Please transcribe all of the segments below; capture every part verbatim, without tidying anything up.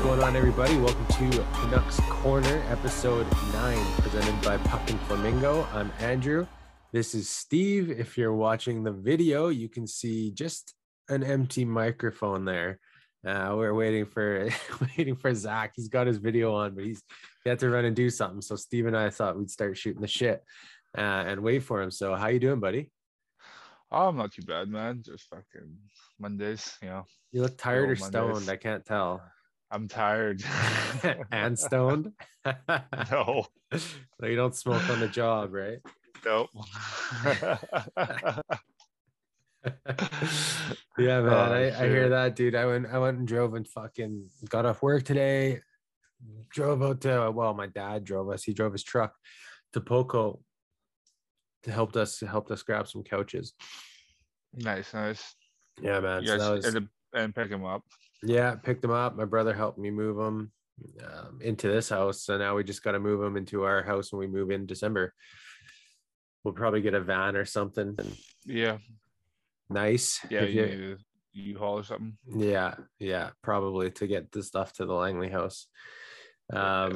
going on, everybody? Welcome to Canucks Corner, episode nine, presented by Puck and Flamingo. I'm Andrew. This is Steve. If you're watching the video, you can see just an empty microphone there. Uh, we're waiting for waiting for Zach. He's got his video on, but he's he had to run and do something. So Steve and I thought we'd start shooting the shit uh, and wait for him. So how you doing, buddy? Oh, I'm not too bad, man. Just fucking Mondays, you know. You look tired or Mondays. stoned? I can't tell. I'm tired. And stoned? No. No, you don't smoke on the job, right? Nope. Yeah, man. Oh, I, I hear that, dude. I went I went and drove and fucking got off work today. Drove out to, well, my dad drove us. He drove his truck to Poco to help us helped us grab some couches. Nice, nice. Yeah, man. You So guys that was, ended up and pick him up. yeah, picked them up. My brother helped me move them um, into this house. So now we just got to move them into our house when we move in December. We'll probably get a van or something. Yeah. Nice. Yeah, If you you- need a U-Haul or something. Yeah, yeah, probably to get the stuff to the Langley house. Um, Yeah.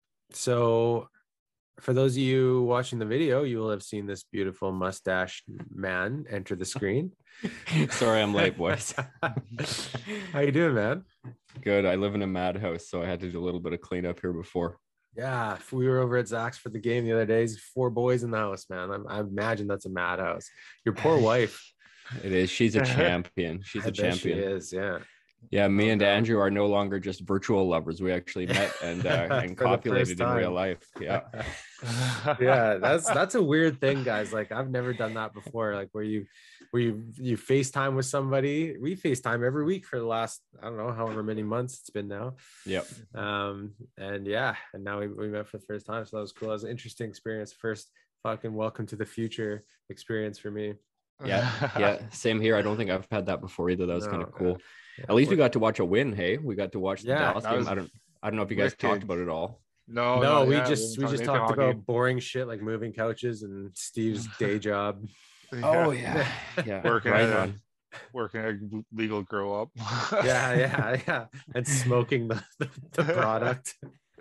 So for those of you watching the video, you will have seen this beautiful mustache man enter the screen. Sorry, I'm late, boys. How you doing, man? Good. I live in a madhouse, so I had to do a little bit of cleanup here before. Yeah, if we were over at Zach's for the game the other day. Four boys in the house, man. I, I imagine that's a madhouse. Your poor wife. It is. She's a champion. She's I a bet champion. She is, yeah. Yeah, me Oh, and God. Andrew are no longer just virtual lovers. We actually met and uh, and For the first copulated in time. real life. Yeah. Yeah, that's that's a weird thing, guys. Like, I've never done that before. Like, where you where you you FaceTime with somebody. We FaceTime every week for the last, I don't know, however many months it's been now. Yep. Um, and yeah, and now we, we met for the first time. So that was cool. That was an interesting experience. First fucking welcome to the future experience for me. Yeah. Yeah. Same here. I don't think I've had that before either. That was kind No, of cool. Yeah, At least we we're- got to watch a win. Hey, we got to watch the Yeah, Dallas that game. was I don't. I don't know if you guys wicked. talked about it all. No, no, not we yet. just we haven't just talked talked anything about boring shit like moving couches and Steve's day job. hockey. Oh Yeah. yeah. Yeah. Working right at a- on. Working a legal grow up. Yeah, yeah, yeah. And smoking the, the, the product.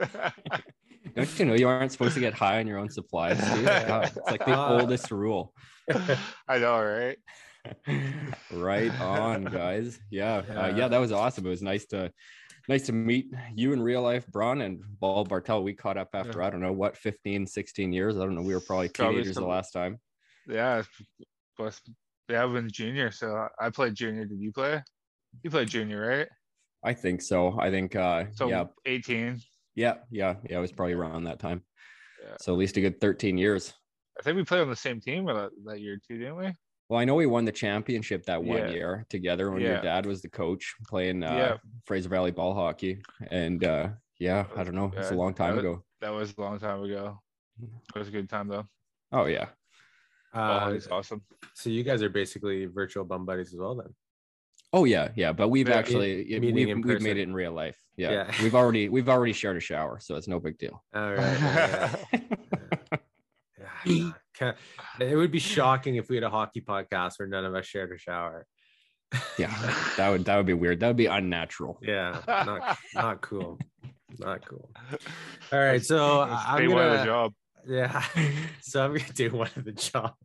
Don't you know you aren't supposed to get high on your own supplies, Steve? God, it's like the Uh, oldest rule. I know, right? Right on, guys. Yeah, Yeah. uh, yeah, that was awesome. It was nice to nice to meet you in real life, Braun, and Ball Bartel. We caught up after Yeah. I don't know what fifteen, sixteen years. I don't know. We were probably Probably teenagers the some- last time. Yeah, plus they have been junior. So I played junior. Did you play? You played junior, right? I think so. I think uh So yeah, eighteen. yeah, yeah, yeah. It was probably around that time. Yeah. So at least a good thirteen years. I think we played on the same team that, that year too, didn't we? Well, I know we won the championship that one Yeah. year together when your Yeah. dad was the coach playing uh, Yeah. Fraser Valley ball hockey. And uh, yeah, I don't know. It's a Yeah, long time that- ago. That was a long time ago. It was a good time though. Oh yeah. Oh, Uh, it's awesome. so you guys are basically virtual bum buddies as well, then. Oh yeah, yeah. But we've Yeah, meet- actually meeting we've, in we've person. made it in real life. Yeah. Yeah. We've already we've already shared a shower, so it's no big deal. All right. right, right. Yeah, can't- it would be shocking if we had a hockey podcast where none of us shared a shower. Yeah, that would that would be weird. That would be unnatural. Yeah, not not cool. Not cool. All right, so Let's I'm stay one of the gonna job. yeah. So I'm gonna do one of the job.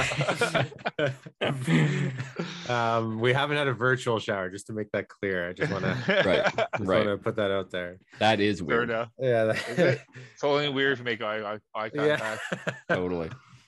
um, we haven't had a virtual shower, just to make that clear. I just want to Right. just Right. want to put that out there. That is Fair weird. enough. Yeah. Is it? It's only weird if you make eye, eye, eye Yeah. contact. Totally.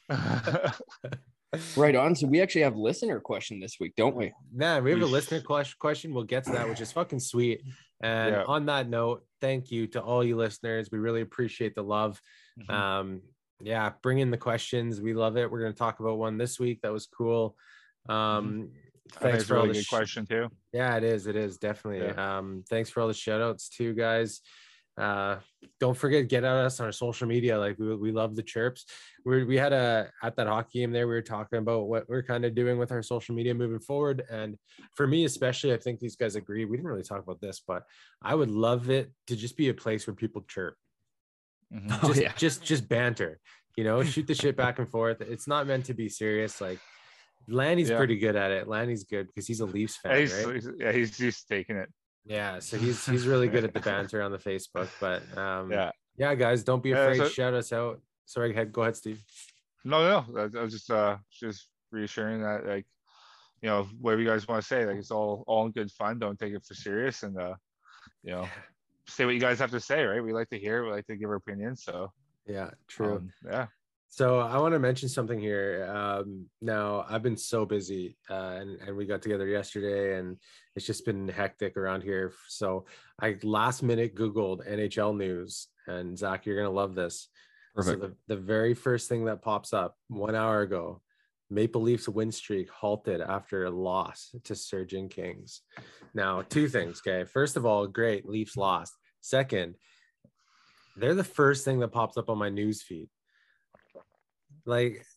Right on. So we actually have listener question this week, don't we? Man, we have a We- listener ques- question. We'll get to that, which is fucking sweet. And Yeah. on that note, thank you to all you listeners. We really appreciate the love. Mhm. Um, yeah, bring in the questions. We love it. We're going to talk about one this week. That was cool. Um, I think thanks it's for a all really the good sh- question too. Yeah, it is. It is definitely. Um, thanks for all the shout outs too, guys. Uh, don't forget, get at us on our social media. Like we, we love the chirps. We we had a at that hockey game there. We were talking about what we're kind of doing with our social media moving forward. And for me, especially, I think these guys agree. We didn't really talk about this, but I would love it to just be a place where people chirp. Mhm. Oh, Just, yeah. just, just banter. You know, shoot the shit back and forth. It's not meant to be serious. Like Lanny's Yeah. pretty good at it. Lanny's good because he's a Leafs fan, Yeah, he's, right? he's- yeah, he's just taking it. Yeah, so he's he's really good at the banter on the Facebook. But um, Yeah. yeah, guys, don't be Yeah, afraid. so- Shout us out. Sorry, go ahead, go ahead, Steve. No, no, I, I was just uh just reassuring that, like, you know, whatever you guys want to say, like, it's all all in good fun. Don't take it for serious, and uh, you know, say what you guys have to say, right? We like to hear, we like to give our opinions. So Yeah, true. um, yeah. So I want to mention something here. Um, now I've been so busy, uh, and and we got together yesterday, and it's just been hectic around here. So I last minute Googled N H L news, and Zach, you're gonna love this. Perfect. So the, the very first thing that pops up one hour ago, Maple Leafs win streak halted after a loss to Surgeon Kings. Now, two things. Okay, first of all, great, Leafs lost. Second, they're the first thing that pops up on my news feed. Like,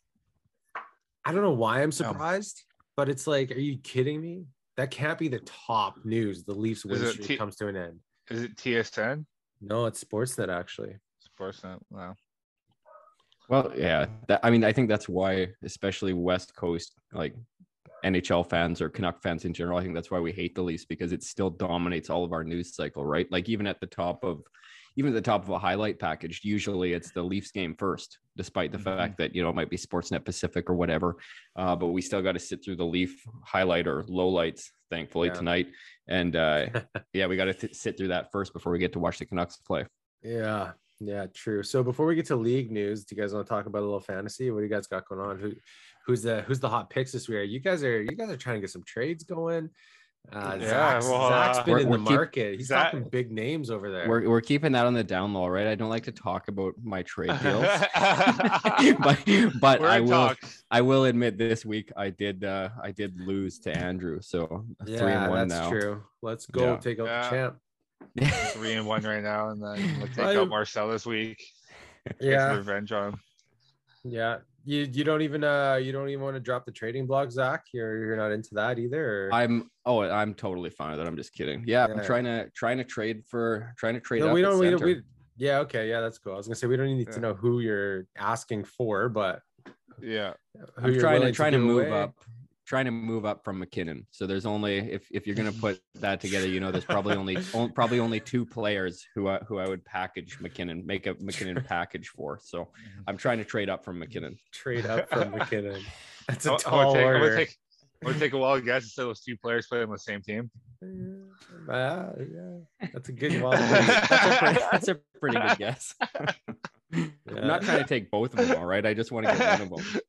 I don't know why I'm surprised, but it's like, are you kidding me? That can't be the top news. The Leafs win it streak T- comes to an end. Is it T S N? No, it's Sportsnet actually. Sportsnet. Wow. Well, yeah. That, I mean, I think that's why, especially West Coast, like N H L fans or Canuck fans in general, I think that's why we hate the Leafs, because it still dominates all of our news cycle, right? Like even at the top of, even at the top of a highlight package, usually it's the Leafs game first, despite the Mhm. fact that, you know, it might be Sportsnet Pacific or whatever. Uh, but we still got to sit through the Leaf highlight or lowlights, thankfully, Yeah. tonight. And uh, yeah, we got to th- sit through that first before we get to watch the Canucks play. Yeah, yeah, true. So before we get to league news, do you guys want to talk about a little fantasy? What do you guys got going on? Who, who's the who's the hot picks this week? You guys are you guys are trying to get some trades going. Uh, Yeah, Zach's, well, Zach's uh, been we're- in we're the keep- market. He's Zach- talking big names over there. We're, we're keeping that on the down low, right? I don't like to talk about my trade deals, but but We're I in will talks. I will admit this week I did uh, I did lose to Andrew, so three yeah, and one that's now. true. Let's go Yeah. take out Yeah. the champ. Three and one right now, and then we'll take I- out Marcel this week. Get some Yeah, revenge on him. yeah. You you don't even uh you don't even want to drop the trading blog, Zach. You're you're not into that either. Or... I'm oh I'm totally fine with that. I'm just kidding. Yeah, I'm Yeah. trying to trying to trade for trying to trade No, up. we at don't. We don't. center. We, yeah. Okay. Yeah, that's cool. I was gonna say we don't need to Yeah. know who you're asking for, but Yeah. who I'm you're trying to willing trying to give move away. up, trying to move up from McKinnon. So there's only if if you're gonna put that together, you know, there's probably only on- probably only two players who I, who I would package McKinnon, make a McKinnon package for. So I'm trying to trade up from McKinnon. Trade up from McKinnon. That's a I'm, I'm tall gonna take, I'm order. gonna take I'm gonna take a wild guess and say those two players play on the same team. Yeah, yeah, that's a good one. That's a pretty, that's a pretty good guess. Yeah. I'm not trying to take both of them, all right? I just want to get one of them.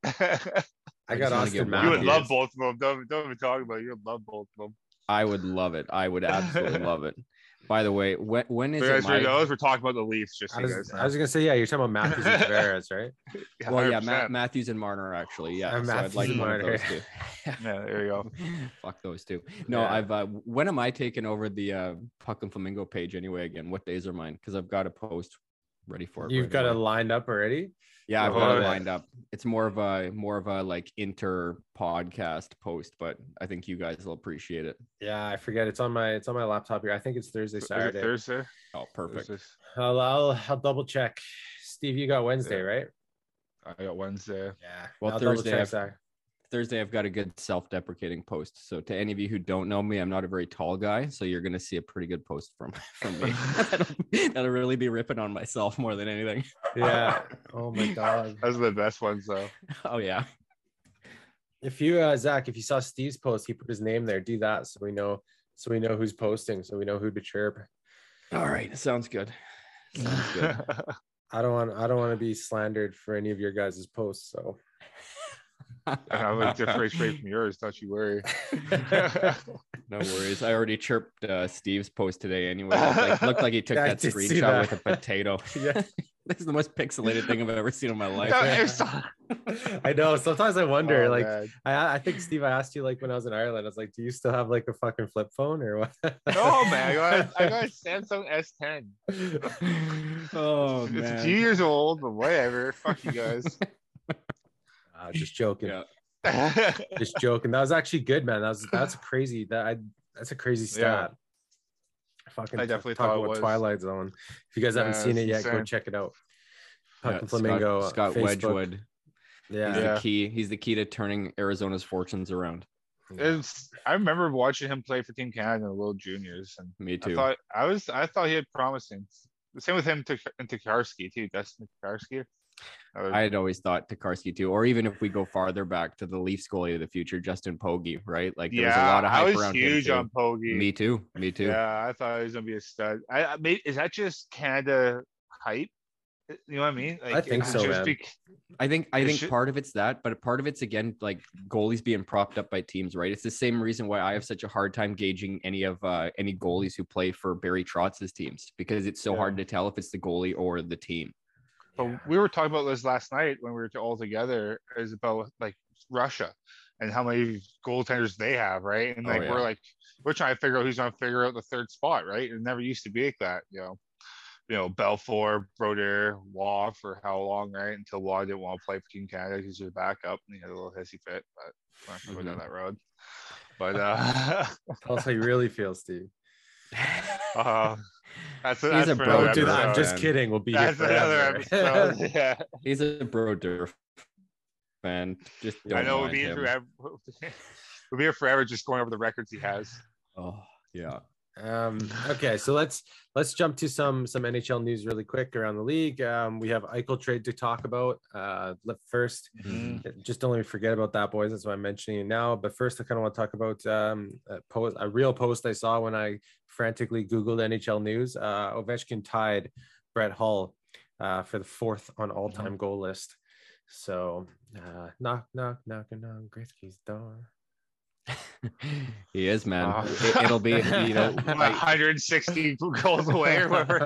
I I got just wanna Austin get one. Matthews. You would love both of them. Don't, don't even talk about it. You would love both of them. I would love it. I would absolutely love it. By the way, when when is For it guys, for my... those, we're talking about the Leafs. Just so I you was, guys know. I was gonna say, yeah, you're talking about Matthews and Tavares, right? Well, yeah, one hundred Ma- percent. Matthews and Marner actually. Yeah, Uh, so I'd Matthews like and one Marner. of those two. Yeah, there you go. Fuck those two. No, Yeah. I've. Uh, when am I taking over the uh, Puck and Flamingo page anyway? Again, what days are mine? Because I've got a post ready for it. You've right got it away. lined up already. Yeah, I've Oh, got it yeah. lined up. It's more of a more of a like inter podcast post, but I think you guys will appreciate it. Yeah, I forget. It's on my it's on my laptop here. I think it's Thursday, Is it Saturday. Thursday? Oh, perfect. Thursday. I'll, I'll I'll double check. Steve, you got Wednesday, Yeah. right? I got Wednesday. Yeah. Well, I'll double Thursday check, I've- Zach. Thursday, I've got a good self-deprecating post. So to any of you who don't know me, I'm not a very tall guy, so you're going to see a pretty good post from from me. that'll, that'll really be ripping on myself more than anything. Yeah. Oh my god. Those are the best ones, though. Oh yeah. If you uh Zach, if you saw Steve's post, he put his name there. Do that so we know so we know who's posting, so we know who to chirp. All right, sounds good. Sounds good. I don't want I don't want to be slandered for any of your guys' posts. So I would differentiate from yours. Don't you worry. No worries. I already chirped uh, Steve's post today anyway. Looked like, looked like he took Yeah, I that did see screenshot that. with a potato. yeah. This is the most pixelated thing I've ever seen in my life. No, Yeah. it's- I know. Sometimes I wonder, Oh, like, man. I, I think Steve, I asked you like when I was in Ireland, I was like, do you still have like a fucking flip phone or what? No, man. I got, I got a Samsung S ten. Oh It's a man. few years old, but whatever. Fuck you guys. Uh, just joking. Yeah. Just joking. That was actually good, man. That was that's crazy. That I that's a crazy stat. Fucking I definitely talk thought it about was. Twilight Zone. If you guys haven't Yeah, seen it it's yet, go insane. check it out. Yeah, Puck and Flamingo. Scott, Scott Facebook. Wedgwood. Yeah. He's Yeah. the key. He's the key to turning Arizona's fortunes around. It's, I remember watching him play for Team Canada in the World Juniors, and Me I too. thought I was I thought he had promising. The same with him to and Tokarski too. Dustin Tokarski. Uh, I had always thought Tokarski too, or even if we go farther back to the Leafs goalie of the future, Justin Pogge, right? Like there was a yeah, lot of I hype was around huge him on too. Pogge. Me too. Me too. Yeah, I thought he was gonna be a stud. I, I maybe, is that just Canada hype? You know what I mean? Like, I think is it so, just man. bec- I think I It think should- part of it's that, but part of it's again like goalies being propped up by teams, right? It's the same reason why I have such a hard time gauging any of uh, any goalies who play for Barry Trotz's teams because it's so Yeah. hard to tell if it's the goalie or the team. But Yeah. we were talking about this last night when we were all together, is about like Russia and how many goaltenders they have, right? And Oh, like yeah. we're like we're trying to figure out who's gonna figure out the third spot, right? It never used to be like that, you know. You know, Belfour, Brodeur, Waugh for how long, right? Until Waugh didn't want to play for Team Canada because he was backup and he had a little hissy fit, but we're not gonna go down Mhm. that road. But uh, Tell us how you really feel, Steve. uh that's, He's that's a for bro, another Don't do that. I'm episode. just man. kidding. We'll be That's here another forever. episode. Yeah. He's a Brodeur fan. Just don't I know we'll mind be here him. forever. We'll be here forever just going over the records he has. Oh yeah. Um, okay, so let's let's jump to some some N H L news really quick around the league. Um, we have Eichel trade to talk about. Uh, let first, Mhm. just don't let me forget about that, boys. That's why I'm mentioning it now. But first, I kind of want to talk about um, a post, a real post I saw when I frantically Googled N H L news. Uh, Ovechkin tied Brett Hull uh, for the fourth on all-time goal list. So, uh, knock, knock, knocking on Gretzky's door. He is, man. Oh. It, it'll be, you know, one like, hundred sixty goals away or whatever.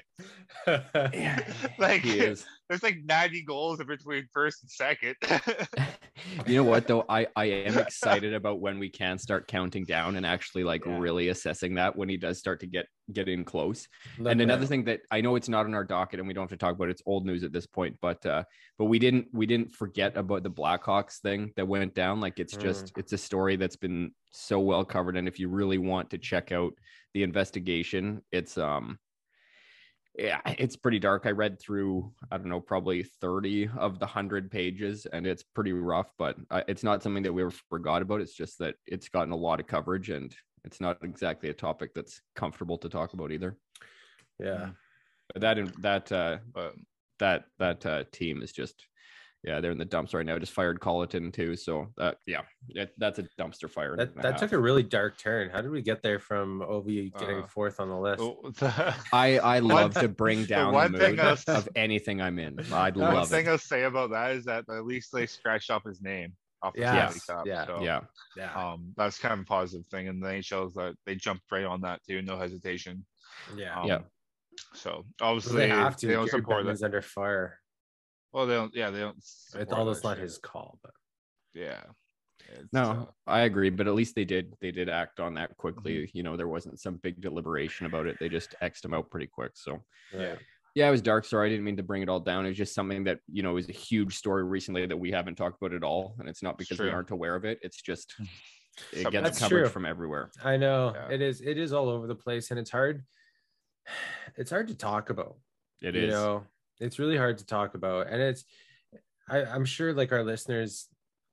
Like he is. there's like ninety goals in between first and second. You know what though? I I am excited about when we can start counting down and actually like Yeah. really assessing that when he does start to get get in close. Let And me another know. thing that I know it's not on our docket and we don't have to talk about it, it's old news at this point, but uh but we didn't we didn't forget about the Blackhawks thing that went down. Like it's just it's a story that's been so well covered. And if you really want to check out the investigation, it's um yeah, it's pretty dark. I read through, I don't know, probably thirty of the one hundred pages, and it's pretty rough, but uh, it's not something that we ever forgot about. It's just that it's gotten a lot of coverage, and it's not exactly a topic that's comfortable to talk about either. Yeah. But that that uh, But that that uh, team is just, yeah, they're in the dumps right now. Just fired Colleton too, so that yeah, it, that's a dumpster fire. That that took a really dark turn. How did we get there from Ovi getting Uh, fourth on the list? oh, the, I I One- love to bring down the one thing mood I was- of anything I'm in. I'd one love thing it. I'll say about that is that at least they scratched off his name off the Yes, Stanley Cup. yeah, so, Yeah. Yeah. Um, that's kind of a positive thing, and the N H L is that they jumped right on that too, no hesitation. Yeah. Um, Yeah. So Well, obviously they have to. they don't Gary support Bettman's that. under fire. Well, they don't. Yeah, they don't. It's support although that it's not shit. his call, but Yeah. It's, No, uh, I agree, but at least they did they did act on that quickly. Mm-hmm. You know, there wasn't some big deliberation about it. They just X'd him out pretty quick. So yeah. yeah, it was dark. Sorry, I didn't mean to bring it all down. It's just something that, you know, is a huge story recently that we haven't talked about at all. And it's not because we True. aren't aware of it. It's just it Something- gets That's coverage true. from everywhere. I know Yeah. it is. It is all over the place, and it's hard. It's hard to talk about. It you is. know, it's really hard to talk about, and it's. I, I'm sure, like our listeners,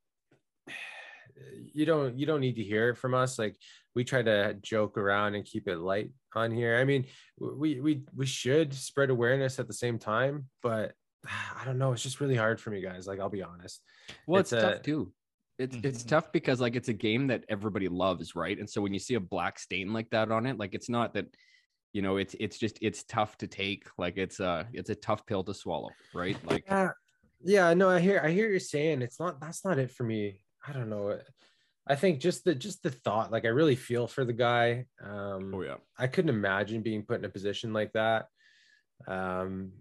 you don't you don't need to hear it from us. Like we try to joke around and keep it light on here. I mean, we we we should spread awareness at the same time, but I don't know. It's just really hard for me, guys. Like I'll be honest. Well, It's it's, a- tough too. It's it's Mhm. tough because like it's a game that everybody loves, right? And so when you see a black stain like that on it, like it's not that, you know, it's it's just it's tough to take. Like it's a it's a tough pill to swallow, right? Like Yeah, yeah. No, I hear I hear you're saying it's not. That's not it for me. I don't know. I think just the just the thought. Like I really feel for the guy. Um, oh yeah. I couldn't imagine being put in a position like that. Um,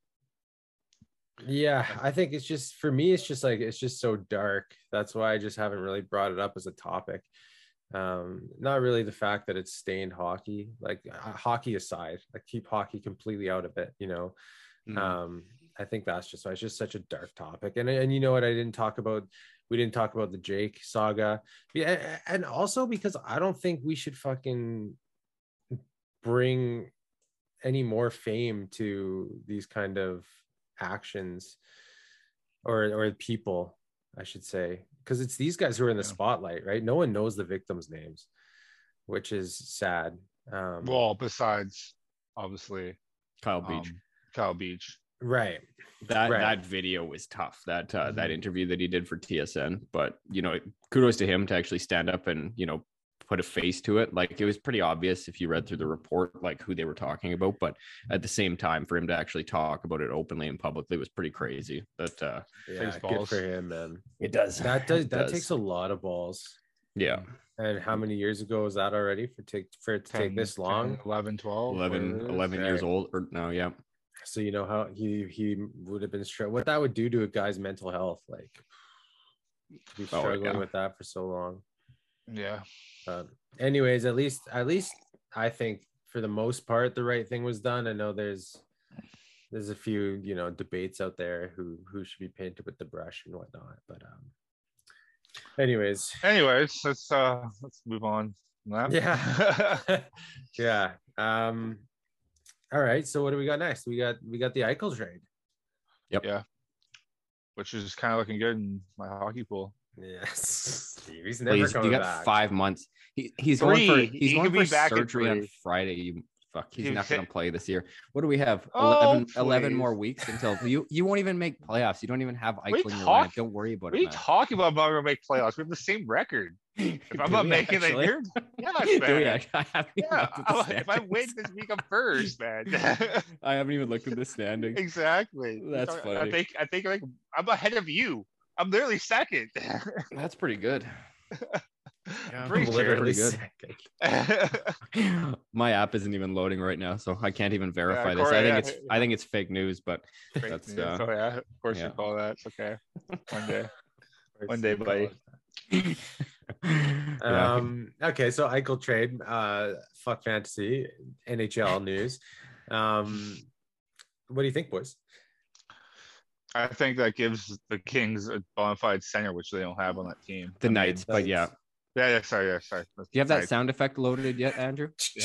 yeah, I think it's just for me, it's just like it's just so dark. That's why I just haven't really brought it up as a topic. Um, not really the fact that it's stained hockey, like uh, hockey aside, like keep hockey completely out of it, you know. Mhm. Um, I think that's just why it's just such a dark topic. And and you know what, I didn't talk about we didn't talk about the Jake saga. Yeah, and also because I don't think we should fucking bring any more fame to these kind of actions or or people. I should say, because it's these guys who are in the Yeah. spotlight, right? No one knows the victims' names, which is sad. Um, Well, besides obviously Kyle Beach. um, Kyle Beach. right. that right. that video was tough. That uh, that Mhm. interview that he did for T S N, but you know, kudos to him to actually stand up and you know put a face to it. Like it was pretty obvious if you read through the report, like who they were talking about. But at the same time, for him to actually talk about it openly and publicly was pretty crazy. But uh, Yeah, Face good balls. for him, man. it does That does it that does. takes a lot of balls. yeah, And how many years ago was that already for take for it to take ten, this long? ten, eleven, twelve. eleven, whatever it is. eleven years Right. old or no, yeah. So you know how he he would have been str- what that would do to a guy's mental health, like to be Oh, struggling yeah. with that for so long. Yeah. But anyways, at least at least I think for the most part the right thing was done. I know there's there's a few you know debates out there who who should be painted with the brush and whatnot, but um anyways. Anyways, let's uh let's move on from that. Yeah. Yeah. Um all right, so what do we got next? We got we got the Eichel trade. Yeah. Which is kind of looking good in my hockey pool. Yes. He's never Please, coming you got back. five months. He, he's Three. going for he's He going could be for back in surgery on three. Friday. You fuck. He's You not say- going to play this year. What do we have? Oh, eleven, eleven more please. weeks until you. You won't even make playoffs. You don't even have What are you Eichel in your talk- lineup. Don't worry about What are it, you man. talking about? I'm not gonna make playoffs. We have the same record. If I'm Do not we making it, actually? you're yeah, Do we man. actually? I haven't even Yeah, looked at the I- if I win standings. this week, I'm first, man. I haven't even looked at the standings. Exactly. That's I funny. think I think like I'm ahead of you. I'm literally second. That's pretty good. I'm Yeah, pretty sure. Literally pretty good. My app isn't even loading right now, so I can't even verify this. Corey, I think yeah, it's I think it's fake news, but Fake That's, news. uh, oh yeah, of course yeah. you call that. It's okay. One day. One day, buddy. yeah. Um okay, so Eichel trade, uh fuck fantasy, N H L news. Um what do you think, boys? I think that gives the Kings a bona fide center, which they don't have on that team. the I mean, Knights, but yeah. Do Yeah, yeah, sorry, yeah, sorry. you have that sound effect loaded yet, Andrew? Yeah.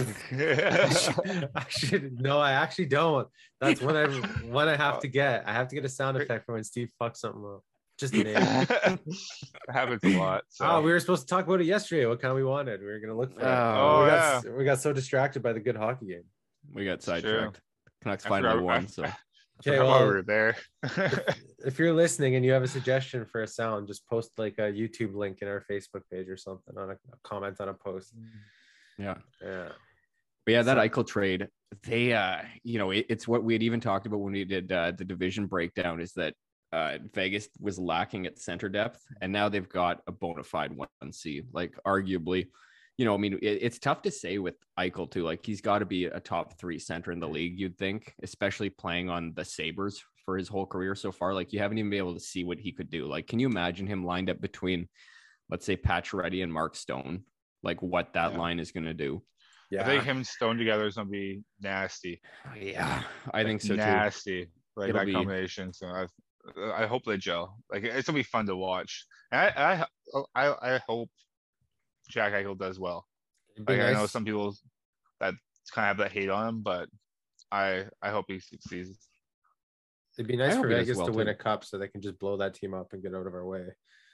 I should no, I actually don't. That's what I what I have to get. I have to get a sound effect for when Steve fucks something up. Just a name. It happens a lot. So. Oh, we were supposed to talk about it yesterday. What kind we wanted. We were gonna look for it. Oh, we yeah. got we got so distracted by the good hockey game. We got true. sidetracked. Canucks I finally forgot- won, I- so Okay, Forgot why well, we were there. if you're listening and you have a suggestion for a sound, just post like a YouTube link in our Facebook page or something on a, a comment on a post. yeah. Yeah. But yeah, that So- Eichel trade, they, uh, you know, it, it's what we had even talked about when we did uh, the division breakdown is that uh, Vegas was lacking at center depth, and now they've got a bona fide one C. Like, arguably, you know, I mean, it, it's tough to say with Eichel too. Like, he's got to be a top three center in the league, you'd think, especially playing on the Sabres for his whole career so far. Like, you haven't even been able to see what he could do. Like, can you imagine him lined up between, let's say, Pacioretty and Mark Stone? Like, what that Yeah. line is going to do? Yeah. I think him and Stone together is gonna be nasty. Yeah, I think so too. Nasty, like It'll that be- combination. So I, I hope they gel. Like it's gonna be fun to watch. And I, I, I, I hope Jack Eichel does well. It'd be Like I know nice- some people that kind of have that hate on him, but I, I hope he succeeds. It'd be nice I for hope he does Vegas well, to win too. a cup so they can just blow that team up and get out of our way.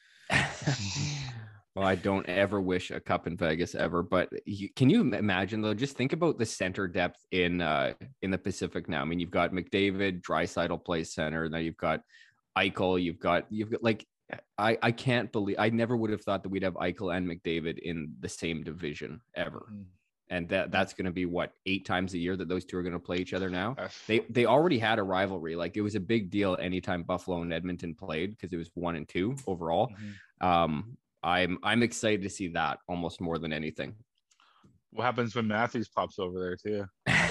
Well, I don't ever wish a cup in Vegas ever, but you, can you imagine though? Just think about the center depth in uh in the Pacific now. I mean, you've got McDavid, Draisaitl plays center. Now you've got Eichel. You've got you've got like I I can't believe I never would have thought that we'd have Eichel and McDavid in the same division ever. And that that's going to be what eight times a year that those two are going to play each other now. That's- They they already had a rivalry. Like it was a big deal anytime Buffalo and Edmonton played because it was one and two overall. Mhm. Um, I'm I'm excited to see that almost more than anything. What happens when Matthews pops over there too?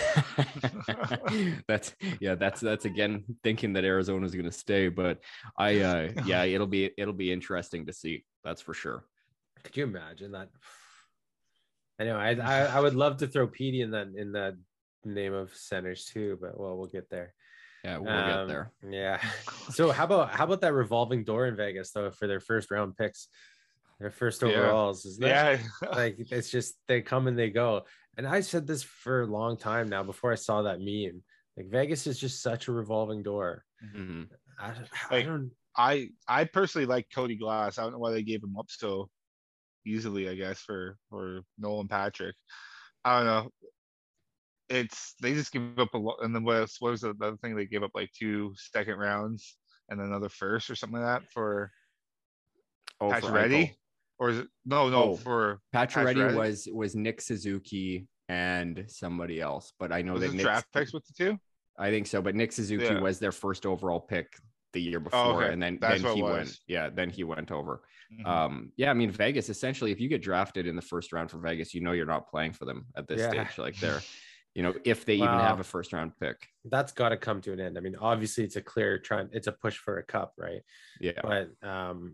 that's yeah, that's that's again thinking that Arizona's going to stay, but I uh yeah, it'll be it'll be interesting to see. That's for sure. Could you imagine that? I know. I, I I would love to throw Petey in that in that name of centers too, but well, we'll get there. Yeah, we'll Um, get there. Yeah. So how about how about that revolving door in Vegas though for their first round picks, their first Yeah. overalls? Is that, Yeah. like it's just they come and they go. And I said this for a long time now before I saw that meme. Like Vegas is just such a revolving door. Mhm. I, I Like, don't I I personally like Cody Glass. I don't know why they gave him up so easily. I guess for for Nolan Patrick. I don't know. It's they just give up a lot, and then what else, what was the other thing they gave up like two second rounds and another first or something like that for Oh, for Eichel. Pacioretty, or is it no no Oh, for Pacioretty Pacioretty? was was Nick Suzuki and somebody else, but I know Was that it Nick, draft picks with the two? I think so, but Nick Suzuki Yeah. was their first overall pick the year before, Oh, okay. and then That's then what he it was. went, yeah, then he went over. Mhm. Um, yeah, I mean Vegas. Essentially, if you get drafted in the first round for Vegas, you know you're not playing for them at this Yeah. stage. Like they're, you know, if they even Wow. have a first round pick. That's got to come to an end. I mean, obviously, it's a clear trend. It's a push for a cup, right? Yeah, But um,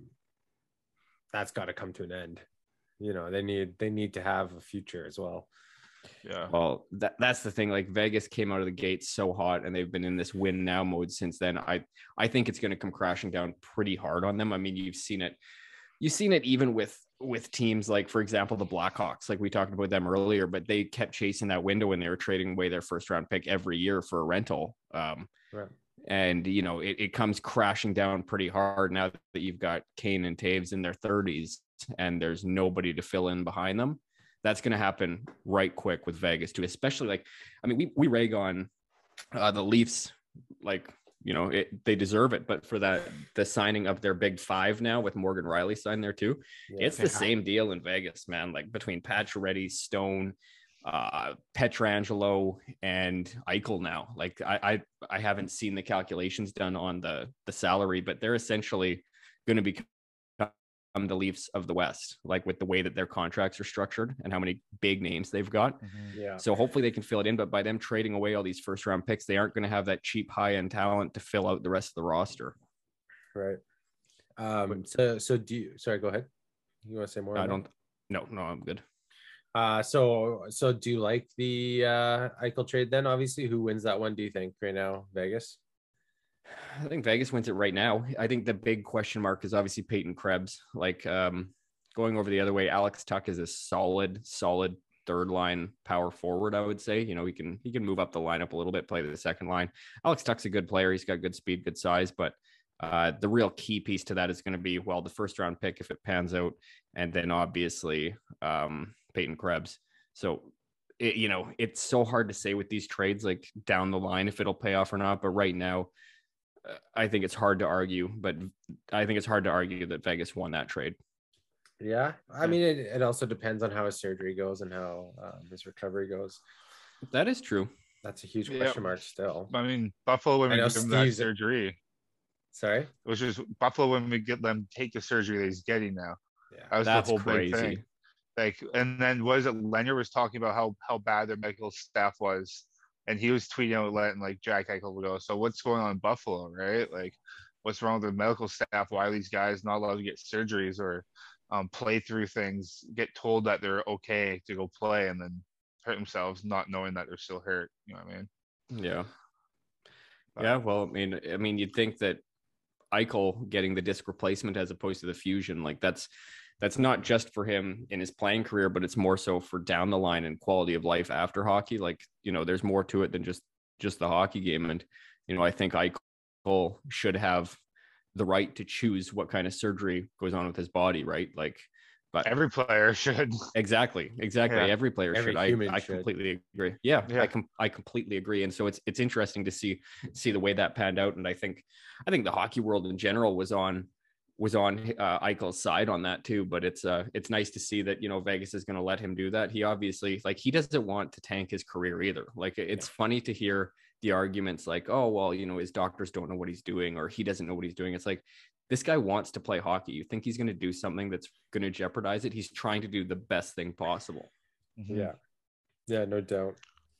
that's got to come to an end. You know, they need they need to have a future as well. Yeah. well, that that's the thing. Like Vegas came out of the gate so hot, and they've been in this win now mode since then. I I think it's going to come crashing down pretty hard on them. I mean, you've seen it. You've seen it even with with teams like, for example, the Blackhawks. Like we talked about them earlier, but they kept chasing that window when they were trading away their first round pick every year for a rental. Um, Right. and you know it, it comes crashing down pretty hard now that you've got Kane and Taves in their thirties, and there's nobody to fill in behind them. That's going to happen right quick with Vegas too, especially like, I mean, we, we rag on uh, the Leafs, like, you know, it, they deserve it, but for that, the signing of their big five now with Morgan Riley signed there too. Yeah. It's the same deal in Vegas, man, like between Pacioretty, Stone, uh, Pietrangelo and Eichel now. Like I, I, I haven't seen the calculations done on the, the salary, but they're essentially going to be the Leafs of the West, like with the way that their contracts are structured and how many big names they've got. Mhm. Yeah. So hopefully they can fill it in, but by them trading away all these first round picks, they aren't going to have that cheap high end talent to fill out the rest of the roster. Right. Um. So so do you? Sorry. Go ahead. You want to say more? I on that? don't. No, no, I'm good. Uh. So so do you like the uh Eichel trade then? Obviously, who wins that one? Do you think right now? Vegas. I think Vegas wins it right now. I think the big question mark is obviously Peyton Krebs. Like um, going over the other way, Alex Tuch is a solid, solid third line power forward. I would say, you know, he can he can move up the lineup a little bit, play the second line. Alex Tuch's a good player. He's got good speed, good size, but uh, the real key piece to that is going to be, well, the first round pick if it pans out, and then obviously um, Peyton Krebs. So. It, you know, it's so hard to say with these trades, like down the line, if it'll pay off or not. But right now, I think it's hard to argue, but I think it's hard to argue that Vegas won that trade. Yeah. I mean, it, it also depends on how his surgery goes and how um, his recovery goes. That is true. That's a huge Yeah. question mark still. I mean, Buffalo when I we know give him that Steve's- surgery, Sorry. it was just Buffalo when we get them take the surgery that he's getting now. Yeah. That was That's the whole big crazy. thing. Like, and then what is it? Leonard was talking about how how bad their medical staff was, and he was tweeting out letting like Jack Eichel would go. So what's going on in Buffalo, right? Like, what's wrong with the medical staff? Why are these guys not allowed to get surgeries or um, play through things? Get told that they're okay to go play, and then hurt themselves, not knowing that they're still hurt. You know what I mean? Yeah. But- Yeah. Well, I mean, I mean, you'd think that Eichel getting the disc replacement as opposed to the fusion, like that's that's not just for him in his playing career, but it's more so for down the line and quality of life after hockey. Like, you know, there's more to it than just just the hockey game. And, you know, I think Eichel should have the right to choose what kind of surgery goes on with his body, right? Like, but Every player should. exactly, exactly. Yeah. Every player Every should. I, human I should. completely agree. Yeah, Yeah. I com- I completely agree. And so it's it's interesting to see see the way that panned out. And I think I think the hockey world in general was on was on uh, Eichel's side on that too. But it's uh it's nice to see that, you know, Vegas is going to let him do that. He obviously, like, he doesn't want to tank his career either. Like, it's funny to hear the arguments like, oh, well, you know, his doctors don't know what he's doing, or he doesn't know what he's doing. It's like, this guy wants to play hockey. You think he's going to do something that's going to jeopardize it? He's trying to do the best thing possible. Yeah. Yeah, no doubt.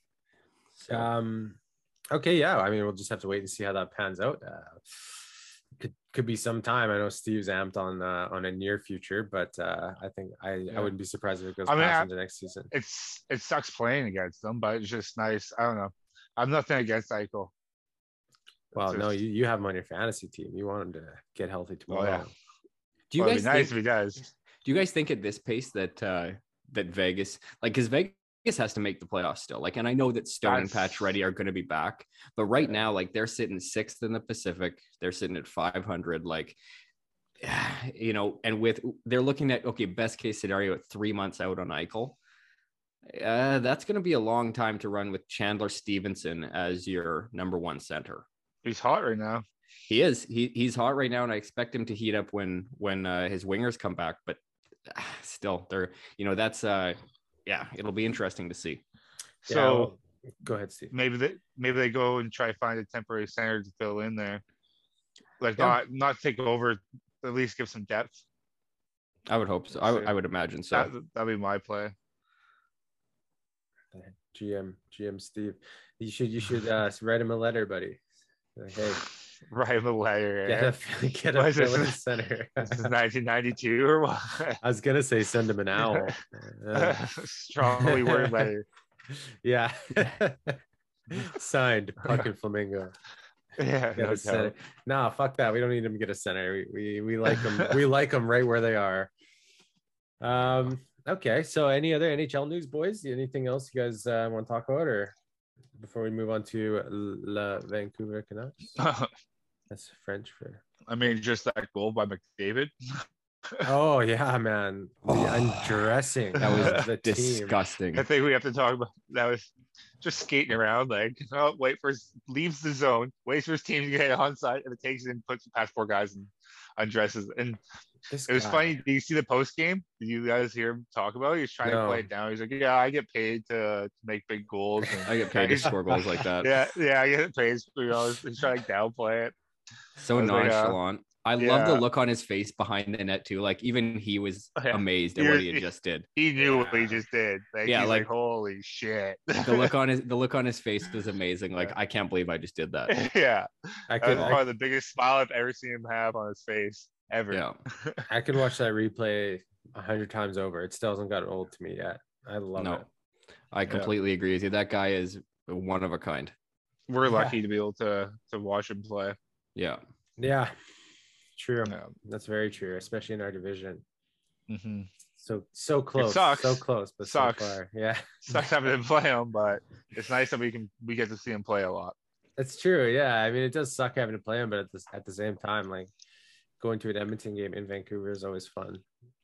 So, Um, okay, yeah. I mean, we'll just have to wait and see how that pans out. Uh, could could be some time. I know Steve's amped on uh, on a near future, but uh, I think I, Yeah. I wouldn't be surprised if it goes I mean, past I- into next season. It's it sucks playing against them, but it's just nice. I don't know. I'm nothing against Eichel. Well, It's no, just- you, you have him on your fantasy team. You want him to get healthy tomorrow. Oh, yeah. do you Well, guys it'd be nice think, if he does. do you guys think at this pace that uh, that Vegas, like, because Vegas Vegas has to make the playoffs still. Like, and I know that Stone That's... and Patch Ready are going to be back, but right now, like they're sitting sixth in the Pacific. They're sitting at five hundred. Like, you know, and with they're looking at okay, best case scenario at three months out on Eichel. Uh, that's going to be a long time to run with Chandler Stevenson as your number one center. He's hot right now. He is. He he's hot right now, and I expect him to heat up when when uh, his wingers come back. But uh, still, they're you know that's uh yeah, it'll be interesting to see. So yeah, go ahead, Steve. Maybe they maybe they go and try to find a temporary center to fill in there, like yeah. not not take over, at least give some depth. I would hope so. I, w- I would imagine so. That, that'd be my play. G M G M Steve, you should you should uh, write him a letter, buddy. Like, hey, write him a letter. Get a get a fill-in center. This is nineteen ninety-two or what? I was gonna say send him an owl. Uh, Strongly worded letter. Yeah. Signed, Puck and Flamingo. Yeah. Get a center. Nah, fuck that. We don't need him to get a center. We we, we like them. We like them right where they are. Um. Okay, so any other N H L news, boys? Anything else you guys uh, want to talk about, or before we move on to La Vancouver Canucks? That's French for. I mean, just that goal by McDavid. Oh yeah, man! The oh, undressing that was the disgusting. Team. I think we have to talk about that. Was just skating around, like oh, wait for his, leaves the zone, waits for his team to get onside, and it takes it and puts past four guys and undresses and. This it was guy. Funny. Did you see the post game? Did you guys hear him talk about it? He's trying no. to play it down. He's like, "Yeah, I get paid to, to make big goals. And I get paid to score goals like that." Yeah, yeah, I get paid. You know, he's trying to downplay it. So nonchalant. Like, uh, I yeah. love the look on his face behind the net too. Like even he was yeah. amazed at what he had just did. He knew yeah. what he just did. Like, yeah, he's like, like holy shit. The look on his the look on his face was amazing. Like I can't believe I just did that. Yeah, I could, that was probably I, the biggest smile I've ever seen him have on his face. Ever. Yeah. I could watch that replay a hundred times over. It still hasn't got old to me yet. I love no, it. I completely yeah. agree with you. That guy is one of a kind. We're lucky yeah. to be able to to watch him play. Yeah. Yeah. True. Yeah. That's very true, especially in our division. Mm-hmm. So so close. It sucks. So close, but sucks. So far. Yeah. Sucks having to play him, but it's nice that we can we get to see him play a lot. That's true. Yeah. I mean, it does suck having to play him, but at the at the same time, like. Going to an Edmonton game in Vancouver is always fun.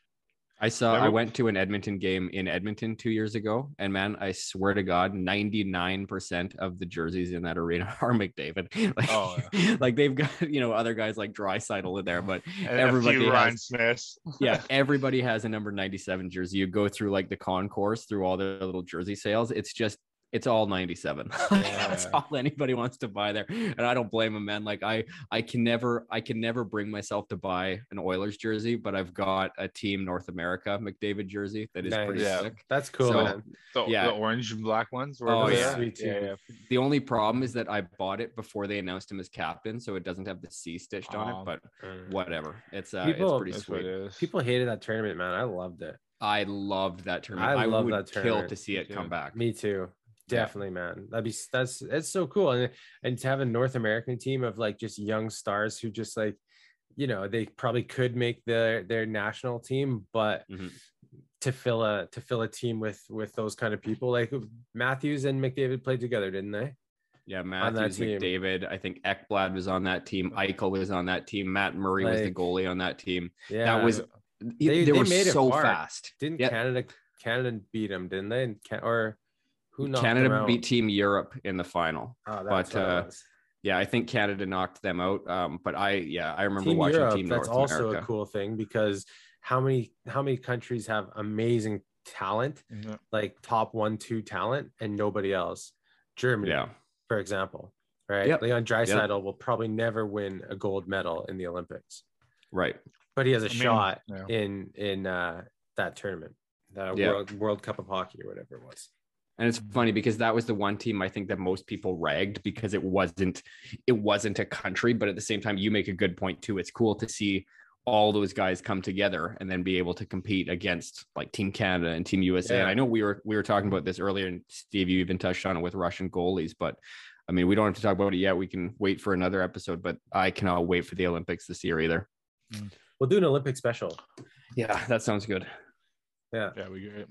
I saw, I went to an Edmonton game in Edmonton two years ago, and man, I swear to God, ninety-nine percent of the jerseys in that arena are McDavid. Like, oh, yeah. Like they've got, you know, other guys like Draisaitl in there, but and everybody has, Ryan Smiths. Yeah, everybody has a number ninety-seven jersey. You go through like the concourse through all the little jersey sales. It's just, it's all ninety-seven. Yeah. That's all anybody wants to buy there. And I don't blame them, man. Like I, I can never, I can never bring myself to buy an Oilers jersey, but I've got a Team North America McDavid jersey that is nice. Pretty yeah. sick. That's cool, so, man. The, yeah. the orange and black ones. Oh yeah. Sweet too. yeah, yeah. The only problem is that I bought it before they announced him as captain, so it doesn't have the C stitched on oh, it, but mm. whatever. It's uh, People, it's pretty sweet. It People hated that tournament, man. I loved it. I loved that tournament. I, I love would that kill tournament. to see it Me come too. back. Me too. Definitely, man. That'd be that's it's so cool, and and to have a North American team of like just young stars who just like, you know, they probably could make their their national team, but mm-hmm. to fill a to fill a team with with those kind of people, like Matthews and McDavid played together, didn't they? Yeah, Matthews, McDavid. I think Ekblad was on that team. Eichel was on that team. Matt Murray like, was the goalie on that team. Yeah, that was they, they, they were made so it far. fast. Didn't yep. Canada Canada beat them? Didn't they? And or who knocked Canada them out? beat Team Europe in the final. Oh, that's but uh, yeah, I think Canada knocked them out. Um, but I yeah, I remember Team watching Europe, Team That's North also America. a cool thing because how many how many countries have amazing talent, yeah. like top one two talent, and nobody else? Germany, yeah. for example, right? Yep. Leon Draisaitl yep. will probably never win a gold medal in the Olympics, right? But he has a I mean, shot yeah. in in uh, that tournament, the yeah. World World Cup of Hockey or whatever it was. And it's funny because that was the one team I think that most people ragged because it wasn't it wasn't a country, but at the same time, you make a good point too. It's cool to see all those guys come together and then be able to compete against like Team Canada and Team U S A. Yeah. And I know we were we were talking about this earlier, and Steve, you even touched on it with Russian goalies, but I mean, we don't have to talk about it yet. We can wait for another episode, but I cannot wait for the Olympics this year either. We'll do an Olympic special. Yeah, that sounds good. Yeah, yeah, we get it.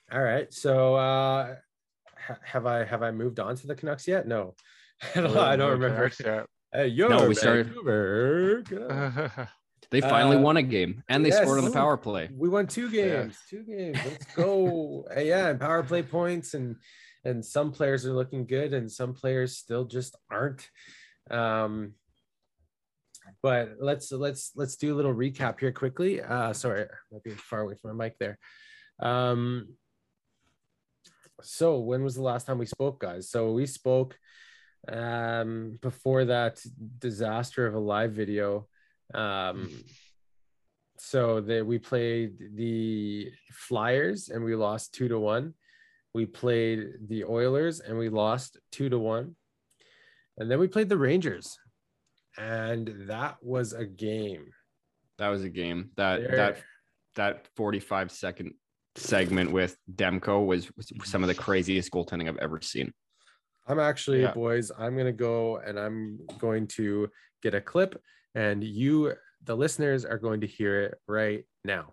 All right. So uh, ha- have I have I moved on to the Canucks yet? No, I don't, I don't remember. Hey, yo, no, we started. They finally uh, won a game, and they yes, scored on the power play. We won two games. Yeah. Two games. Let's go. uh, yeah, and power play points, and and some players are looking good, and some players still just aren't. Um, but let's let's let's do a little recap here quickly. Uh, sorry, I might be far away from my mic there. Um, so when was the last time we spoke, guys? So we spoke um, before that disaster of a live video. Um, so that we played the Flyers and we lost two to one. We played the Oilers and we lost two to one. And then we played the Rangers, and that was a game. That was a game. That there. that that forty-five second segment with Demko was, was some of the craziest goaltending I've ever seen. I'm actually, yeah. boys, I'm gonna go and I'm going to get a clip, and you, the listeners, are going to hear it right now.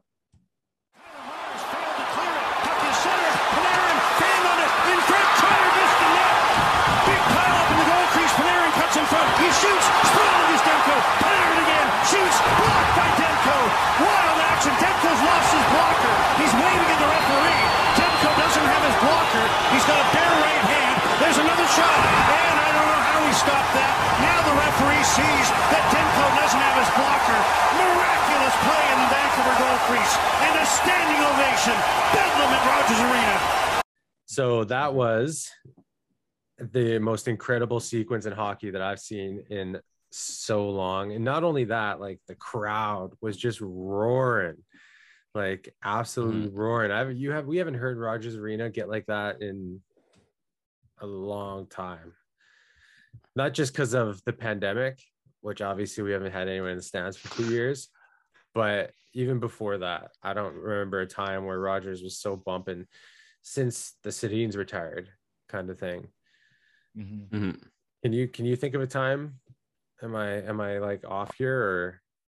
In front, he shoots, sprawling is Demko, Panarin again, shoots, blocked by Demko, wild action, Demko's lost his blocker, he's waving at the referee, Demko doesn't have his blocker, he's got a bare right hand, there's another shot, and I don't know how he stopped that, now the referee sees that Demko doesn't have his blocker, miraculous play in the Vancouver goal crease, and a standing ovation, bedlam at Rogers Arena. So that was the most incredible sequence in hockey that I've seen in so long. And not only that, like the crowd was just roaring, like absolutely mm. roaring. I've, you have, we haven't heard Rogers Arena get like that in a long time. Not just because of the pandemic, which obviously we haven't had anyone in the stands for two years, but even before that, I don't remember a time where Rogers was so bumping since the Sedins retired, kind of thing. Mm-hmm. Mm-hmm. Can you can you think of a time? Am I am I like off here or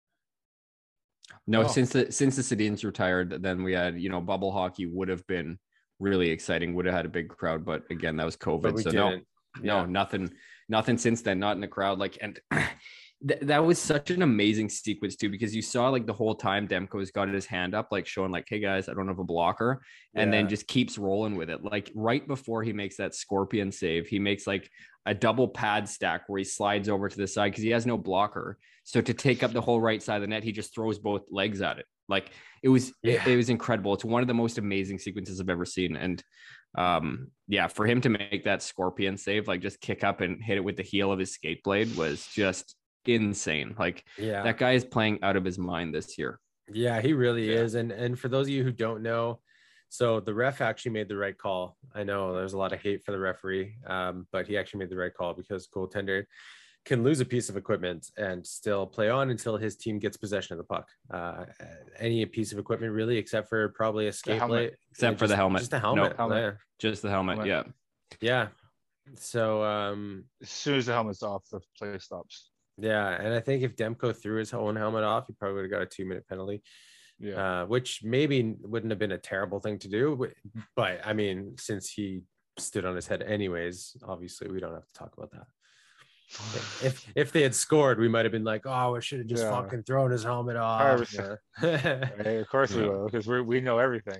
no? Oh. Since the since the Sedins retired, then we had, you know, bubble hockey would have been really exciting. Would have had a big crowd, but again, that was COVID. So no, yeah. no, nothing, nothing since then. Not in the crowd. Like, and th- that was such an amazing sequence too, because you saw like the whole time Demko's got his hand up, like showing like, hey guys, I don't have a blocker. And yeah. then just keeps rolling with it. Like right before he makes that scorpion save, he makes like a double pad stack where he slides over to the side because he has no blocker. So to take up the whole right side of the net, he just throws both legs at it. Like it was, yeah. it, it was incredible. It's one of the most amazing sequences I've ever seen. And um, yeah, for him to make that scorpion save, like just kick up and hit it with the heel of his skate blade was just insane. Like yeah, that guy is playing out of his mind this year. Yeah, he really yeah. is. And and for those of you who don't know, so the ref actually made the right call. I know there's a lot of hate for the referee, um, but he actually made the right call because goaltender can lose a piece of equipment and still play on until his team gets possession of the puck. Uh, any piece of equipment really, except for probably a skate blade, except yeah, for just, the helmet. Just the helmet. No, helmet. Yeah. Just the helmet. helmet. Yeah. Yeah. So um, as soon as the helmet's off, the play stops. Yeah, and I think if Demko threw his own helmet off, he probably would have got a two-minute penalty. Yeah, uh, which maybe wouldn't have been a terrible thing to do, but I mean, since he stood on his head anyways, obviously we don't have to talk about that. If if they had scored, we might have been like, oh, I should have just yeah. fucking thrown his helmet off. Yeah. Hey, of course yeah. we will, because we we know everything.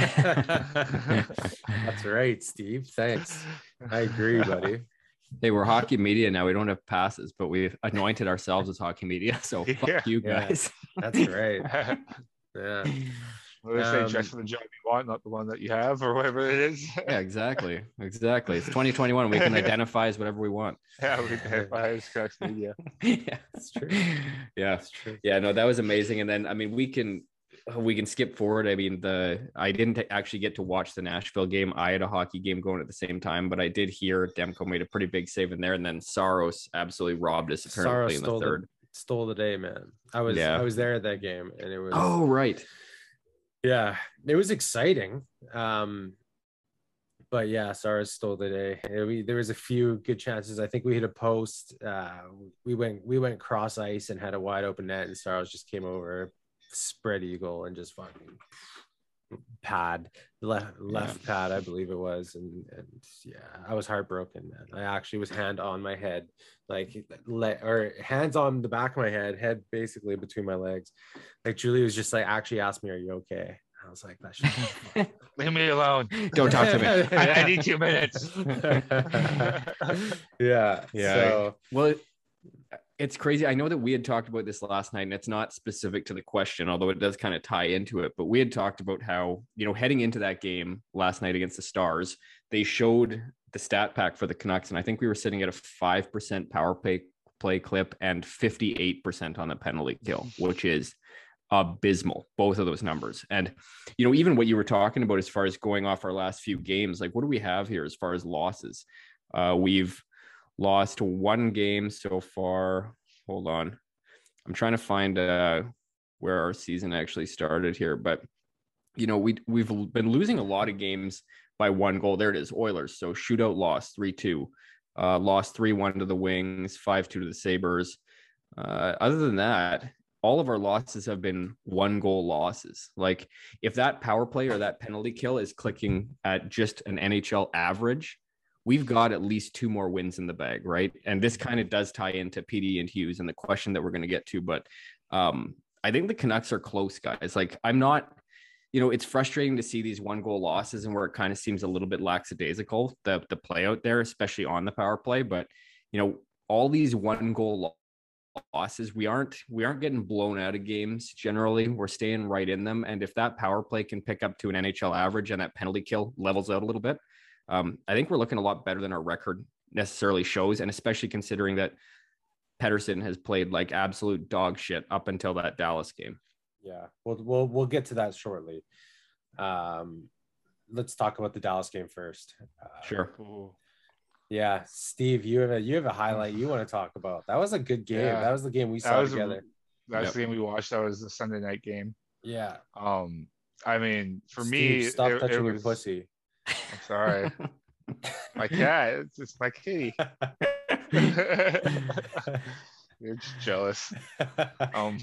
That's right, Steve. Thanks. I agree, buddy. Hey, we're hockey media now. We don't have passes, but we've anointed ourselves as hockey media. So fuck yeah. you guys. Yeah. That's right. Yeah. Well, they say um, dress for the job you want, not the one that you have, or whatever it is. Yeah, exactly. Exactly. It's twenty twenty-one. We can identify as whatever we want. Yeah, we identify as Canucks media. Yeah, that's true. Yeah, that's true. Yeah, no, that was amazing. And then, I mean, we can we can skip forward. I mean, the I didn't actually get to watch the Nashville game. I had a hockey game going at the same time, but I did hear Demko made a pretty big save in there, and then Saros absolutely robbed us apparently Saros in the third. The, stole the day, man. I was yeah. I was there at that game, and it was oh right. Yeah, it was exciting. Um, but yeah, Saros stole the day. It, we, there was a few good chances. I think we hit a post. Uh, we went we went cross ice and had a wide open net, and Saros just came over, spread eagle, and just fucking pad, left left yeah. pad, I believe it was, and and yeah, I was heartbroken, man. I actually was hand on my head, like le- or hands on the back of my head, head basically between my legs. Like Julie was just like actually asked me, "Are you okay?" I was like, "That shit." Leave me alone. Don't talk to me. I, I need two minutes. yeah. Yeah. So well. It's crazy. I know that we had talked about this last night, and it's not specific to the question, although it does kind of tie into it. But we had talked about how, you know, heading into that game last night against the Stars, they showed the stat pack for the Canucks, and I think we were sitting at a five percent power play play clip and fifty-eight percent on the penalty kill, which is abysmal, both of those numbers. And, you know, even what you were talking about as far as going off our last few games, like what do we have here as far as losses? Uh, we've lost one game so far. Hold on. I'm trying to find uh, where our season actually started here. But, you know, we, we've been losing a lot of games by one goal. There it is, Oilers. So shootout loss, three two. Uh, lost three one to the Wings, five two to the Sabres. Uh, other than that, all of our losses have been one goal losses. Like if that power play or that penalty kill is clicking at just an N H L average, we've got at least two more wins in the bag, right? And this kind of does tie into P D and Hughes and the question that we're going to get to. But um, I think the Canucks are close, guys. Like I'm not, you know, it's frustrating to see these one goal losses and where it kind of seems a little bit lackadaisical, the, the play out there, especially on the power play. But, you know, all these one goal losses, we aren't, we aren't getting blown out of games. Generally, we're staying right in them. And if that power play can pick up to an N H L average and that penalty kill levels out a little bit, Um, I think we're looking a lot better than our record necessarily shows, and especially considering that Pettersson has played like absolute dog shit up until that Dallas game. Yeah, we'll we'll we'll get to that shortly. Um, let's talk about the Dallas game first. Uh, sure. Yeah, Steve, you have a you have a highlight you want to talk about. That was a good game. Yeah. That was the game we saw together. A, that's yep. the game we watched. That was the Sunday night game. Yeah. Um, I mean, for Steve, me, stop it, touching it was, your pussy. I'm sorry. My cat. It's, it's my kitty. You're just jealous. Um,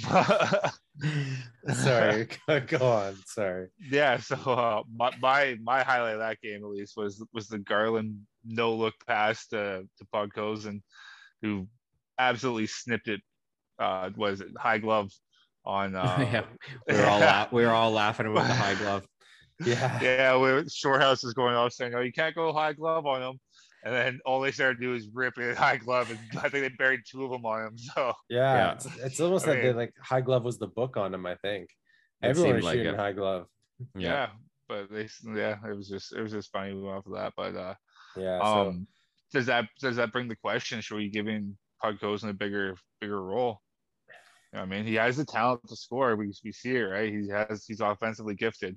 sorry. Go on. Sorry. Yeah. So uh, my, my my highlight of that game, at least, was was the Garland no look pass to to Podkolzin, who absolutely snipped it. Uh, was it high glove on? Uh, yeah. We were all la- we were all laughing about the high glove. Yeah, yeah. We, Shorehouse is going off saying, "Oh, you can't go high glove on him," and then all they started to do is rip it high glove, and I think they buried two of them on him. So yeah, yeah. It's, it's almost I like mean, they like high glove was the book on him. I think everyone was shooting like high glove. Yeah. yeah, but they yeah, it was just it was just funny we went off of that. But uh, yeah, um, so. does that does that bring the question? Should we give him Podkolzin a bigger bigger role? You know what I mean, he has the talent to score. We we see it, right? He has he's offensively gifted.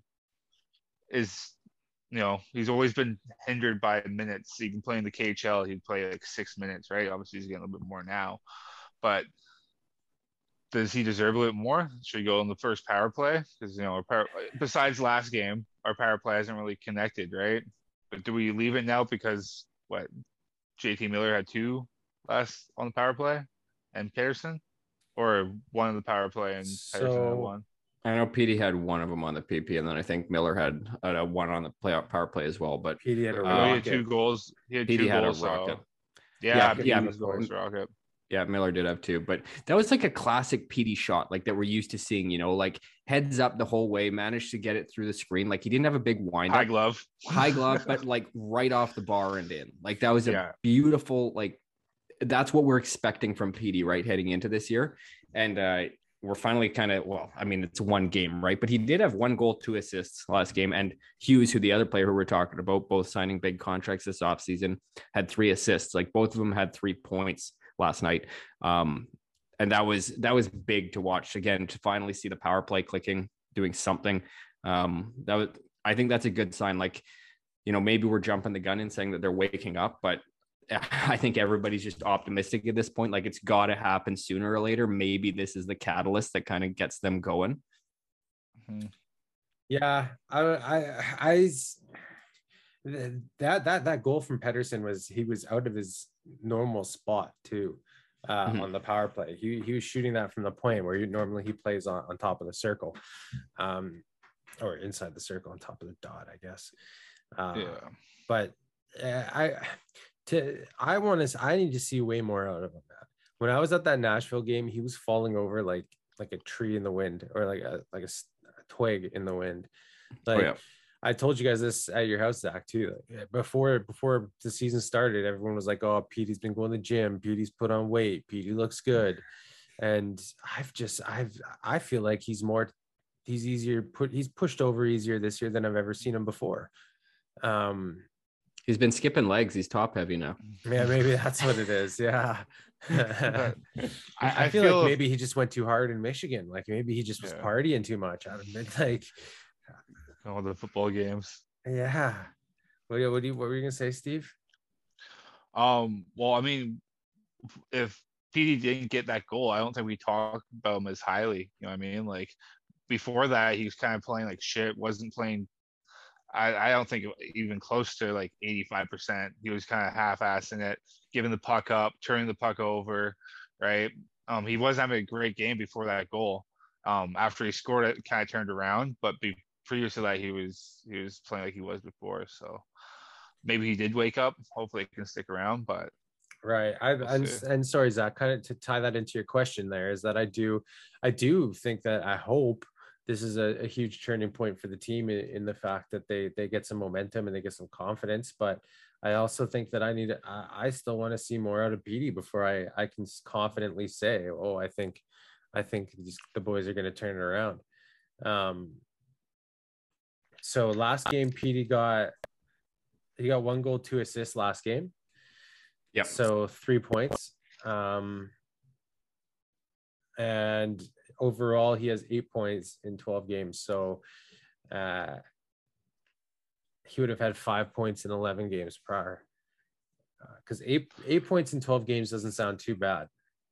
Is you know he's always been hindered by minutes. He can play in the K H L. He'd play like six minutes, right? Obviously, he's getting a little bit more now, but does he deserve a little bit more? Should he go in the first power play? Because you know, our power, besides last game, our power play hasn't really connected, right? But do we leave it now because what J T Miller had two last on the power play, and Pettersson, or one of the power play and so... Pettersson had one? I know P D had one of them on the P P, and then I think Miller had uh, one on the play power play as well. But P D had a uh, he had two goals. He had P D two had goals, a rocket. So. Yeah, yeah, yeah, goals, rocket. Yeah, Miller did have two, but that was like a classic P D shot, like that we're used to seeing. You know, like heads up the whole way, managed to get it through the screen. Like he didn't have a big wind high glove, high glove, but like right off the bar and in. Like that was a yeah. beautiful. Like that's what we're expecting from P D, right, heading into this year, and. uh We're finally kind of, well, I mean, it's one game, right? But he did have one goal, two assists last game. And Hughes, who the other player who we're talking about, both signing big contracts this offseason, had three assists. Like both of them had three points last night. Um, and that was that was big to watch again, to finally see the power play clicking, doing something. Um, that was, I think that's a good sign. Like, you know, maybe we're jumping the gun and saying that they're waking up, but I think everybody's just optimistic at this point. Like it's got to happen sooner or later. Maybe this is the catalyst that kind of gets them going. Mm-hmm. Yeah, I, I, I, that that that goal from Pettersson was he was out of his normal spot too, uh, mm-hmm. on the power play. He he was shooting that from the point where you, normally he plays on, on top of the circle. Um, or inside the circle on top of the dot, I guess. Uh, Yeah. But uh, I to I want to I need to see way more out of him. When I was at that Nashville game, he was falling over like like a tree in the wind, or like a like a, a twig in the wind. Like, Oh, yeah. I told you guys this at your house, Zach, too. Like, before before the season started, everyone was like, "Oh, Petey's been going to the gym. Petey's put on weight. Petey looks good." And I've just I've I feel like he's more he's easier put he's pushed over easier this year than I've ever seen him before. Um, He's been skipping legs. He's top heavy now. yeah, maybe that's what it is. Yeah. I, I, I feel, feel like maybe he just went too hard in Michigan. Like maybe he just was Yeah. partying too much. I don't know, like, all the football games. yeah. What, do you- what do you what were you gonna say, Steve? Um, well, I mean, if P D didn't get that goal, I don't think we talked about him as highly. You know what I mean? Like before that, he was kind of playing like shit. Wasn't playing. I, I don't think even close to like eighty-five percent. He was kind of half-assing it, giving the puck up, turning the puck over, right? Um, he was having a great game before that goal. Um, after he scored it, kind of turned around, but be, previous to that, he was he was playing like he was before. So maybe he did wake up. Hopefully, he can stick around. But Right. I We'll and, see. and sorry, Zach, kind of to tie that into your question there is that I do I do think that I hope this is a, a huge turning point for the team in, in the fact that they they get some momentum and they get some confidence. But I also think that I need I, I still want to see more out of Petey before I I can confidently say, oh, I think I think these, the boys are going to turn it around. Um. So last game, Petey got he got one goal, two assists last game. Yep. So three points. Um, and overall, he has eight points in twelve games. So uh, he would have had five points in eleven games prior. Because uh, eight eight points in twelve games doesn't sound too bad.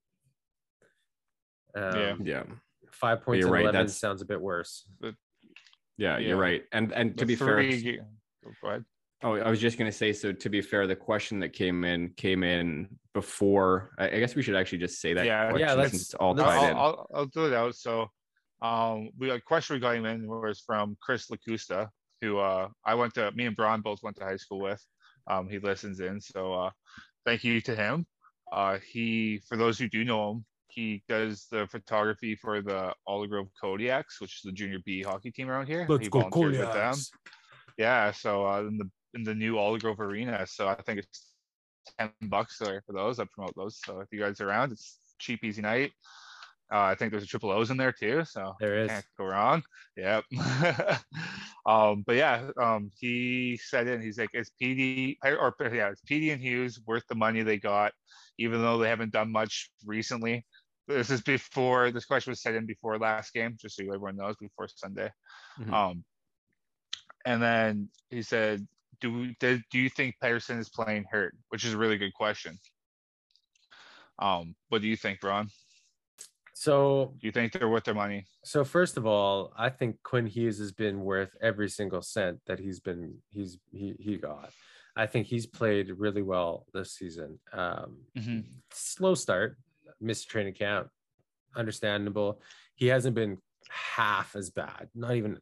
Um, Yeah. Yeah. Five points in right, eleven that's- sounds a bit worse. Yeah, Yeah. you're right. And and to the be fair, three ga- go ahead. oh, I was just gonna say. So to be fair, the question that came in came in before. I, I guess we should actually just say that. Yeah. question Yeah, let's- since it's all let's- tied I'll, in. I'll, I'll do it out. So, um, we a question we got him in was from Chris Lacusta, who uh, I went to. Me and Braun both went to high school with. Um, he listens in, so uh, thank you to him. Uh, he, for those who do know him, he does the photography for the Olive Grove Kodiaks, which is the junior B hockey team around here. Let's he go, volunteers with them. Kodiaks. Yeah, so uh, in the in the new Olive Grove Arena, so I think it's ten bucks there for those. I promote those. So if you guys are around, it's cheap, easy night. Uh, I think there's a triple O's in there too, so There is. can't go wrong. Yep. um, but yeah, um, he said it. He's like, "Is P D or yeah, it's P D and Hughes worth the money they got, even though they haven't done much recently?" This is before this question was set in before last game, just so everyone knows, before Sunday. Mhm. Um, and then he said, "Do we, do, do you think Pedersen is playing hurt?" Which is a really good question. Um, what do you think, Ron? So Do you think they're worth their money? So first of all, I think Quinn Hughes has been worth every single cent that he's been he's he he got. I think he's played really well this season. Um, Mm-hmm. Slow start, missed training camp, understandable. He hasn't been half as bad, not even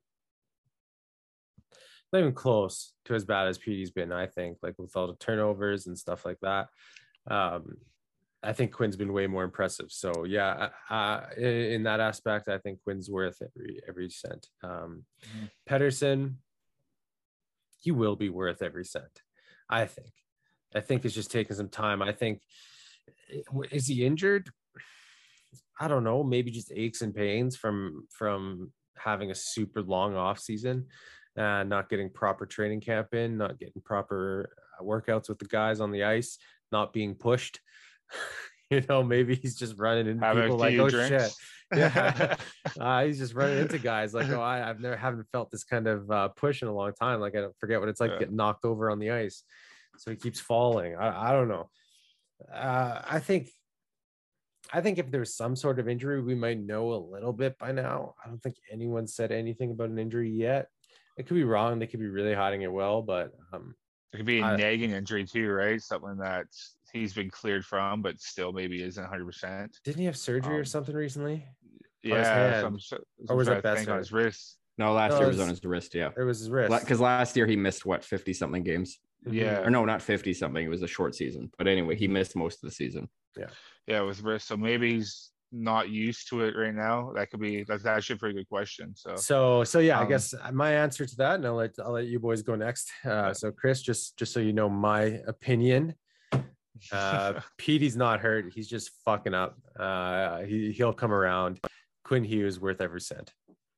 not even close to as bad as P D's been. I think, like with all the turnovers and stuff like that. Um, I think Quinn's been way more impressive. So yeah, uh, in, in that aspect, I think Quinn's worth every every cent. Um, Mhm. Pedersen, he will be worth every cent. I think. I think it's just taking some time. I think, is he injured? I don't know. Maybe just aches and pains from from having a super long off season, uh, not getting proper training camp in, not getting proper workouts with the guys on the ice, not being pushed. You know, maybe he's just running into Have people a like, few oh drinks. shit. Yeah. uh, he's just running into guys like, oh, I, I've never haven't felt this kind of uh, push in a long time. Like I don't forget what it's like Yeah. to get knocked over on the ice. So he keeps falling. I, I don't know. Uh, I think I think if there's some sort of injury, we might know a little bit by now. I don't think anyone said anything about an injury yet. It could be wrong. They could be really hiding it well, but um, It could be a I- nagging injury too, right? Something that he's been cleared from, but still maybe isn't one hundred percent. didn't he have surgery or Um, something recently? his Yeah, hand. some, Or was some it sort of thing Besser? on his wrist. No, last No, year it was was- on his wrist. Yeah, It was his wrist. because last year he missed what fifty something games, Yeah. or no, not fifty something. It was a short season, but anyway, he missed most of the season. Yeah, with wrist. So maybe he's not used to it right now. That could be. That's actually a pretty good question. So So, so yeah, I Um, guess my answer to that, and I'll let I'll let you boys go next. Uh, Yeah. So, Chris, just just so you know my opinion, uh, Petey's not hurt. He's just fucking up. Uh, he he'll come around. Quinn Hughes worth every cent.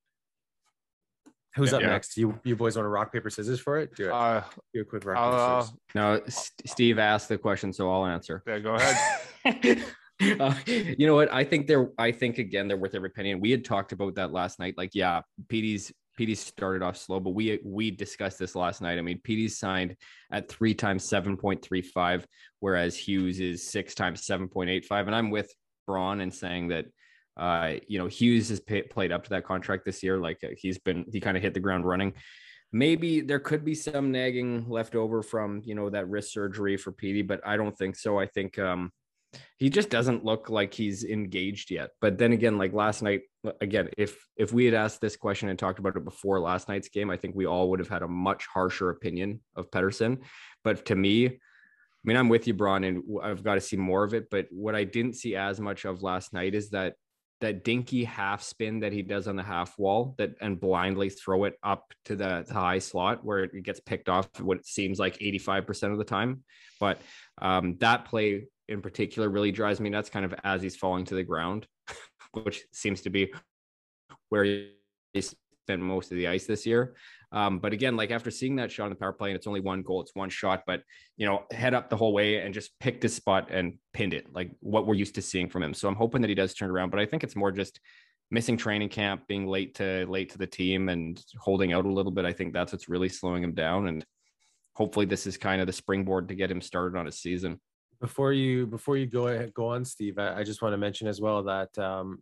Who's Yeah. up Yeah. next? You you boys want to rock paper scissors for it? Do it. uh, Do a quick rock I'll, paper uh, scissors. Now, S- Steve asked the question, so I'll answer. yeah, go ahead. Uh, you know what? I think they're. I think again they're worth every penny. And we had talked about that last night. Like, yeah, P D's P D started off slow, but we we discussed this last night. I mean, P D's signed at three times seven point three five, whereas Hughes is six times seven point eight five. And I'm with Braun in saying that. Uh, you know, Hughes has pay, played up to that contract this year. Like, uh, he's been, he kind of hit the ground running. Maybe there could be some nagging left over from, you know, that wrist surgery for P D, but I don't think so. I think um, he just doesn't look like he's engaged yet. But then again, like last night, again, if if we had asked this question and talked about it before last night's game, I think we all would have had a much harsher opinion of Pettersson. But to me, I mean, I'm with you, Braun, and I've got to see more of it. But what I didn't see as much of last night is that that dinky half spin that he does on the half wall that and blindly throw it up to the, the high slot where it gets picked off what it seems like eighty-five percent of the time. But um, that play in particular really drives me nuts, kind of as he's falling to the ground, which seems to be where he spent most of the ice this year. Um, but again, like after seeing that shot on the power play, and it's only one goal, it's one shot, but you know, head up the whole way and just picked his spot and pinned it, like what we're used to seeing from him. So I'm hoping that he does turn around, but I think it's more just missing training camp, being late to late to the team and holding out a little bit. I think that's what's really slowing him down. And hopefully this is kind of the springboard to get him started on his season. Before you before you go ahead, go on, Steve, I, I just want to mention as well that um,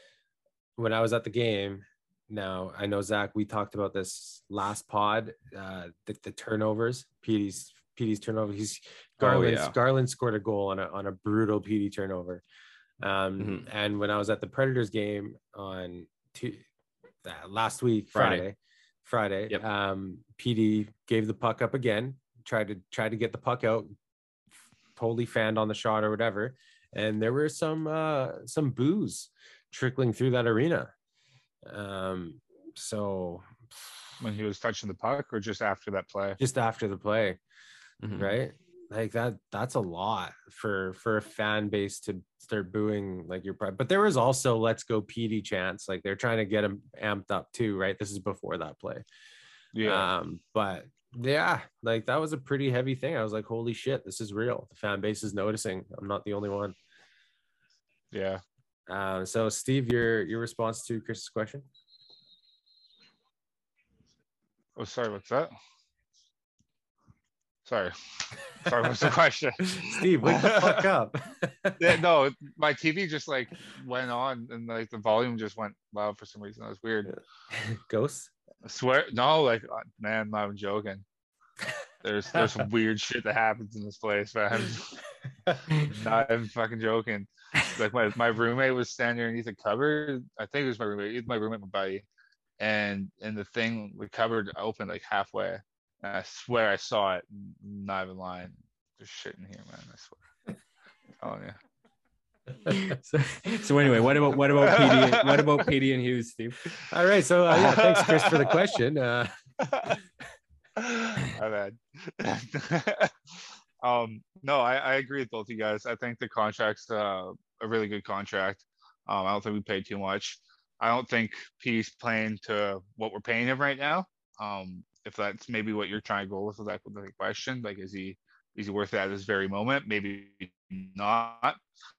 when I was at the game, now I know Zach, we talked about this last pod, uh, the, the turnovers, P D's P D's turnover. He's Garland. Oh, yeah. Garland scored a goal on a on a brutal P D turnover. Um, Mhm. And when I was at the Predators game on two, uh, last week, Friday, Friday. Friday, Yep. um, P D gave the puck up again, tried to tried to get the puck out, totally fanned on the shot or whatever, and there were some uh, some booze trickling through that arena. Um, so When he was touching the puck, or just after that play. just after the play, Mhm. right? Like that, that's a lot for for a fan base to start booing like your pride. But there was also let's go P D chants. Like they're trying to get him amped up too, right? This is before that play. Yeah. Um, but yeah, like that was a pretty heavy thing. I was like, holy shit, this is real. The fan base is noticing. I'm not the only one. Yeah. Um, so Steve, your your response to Chris's question? Oh, sorry. What's that? Sorry. Sorry. What's the question? Steve, wake the fuck up. Yeah, no, my T V just like went on and like the volume just went loud for some reason. That was weird. Ghosts? I swear, no, like uh, man, I'm not even joking. There's there's some weird shit that happens in this place, man. Not even fucking joking. Like my, my roommate was standing underneath a cupboard. I think it was my roommate. It was my roommate, my buddy. And and the thing, the cupboard opened like halfway. And I swear I saw it. Not even lying. There's shit in here, man. I swear. I'm telling you. so, so anyway, what about what about P D? What about P D and Hughes, Steve? All right, so uh, yeah, thanks, Chris, for the question. Uh, My bad. um, no, I, I agree with both you guys. I think the contract's uh, a really good contract. Um, I don't think we paid too much. I don't think P's playing to what we're paying him right now. Um, if that's maybe what you're trying to go with, like with the question, like is he is he worth it at this very moment? Maybe not.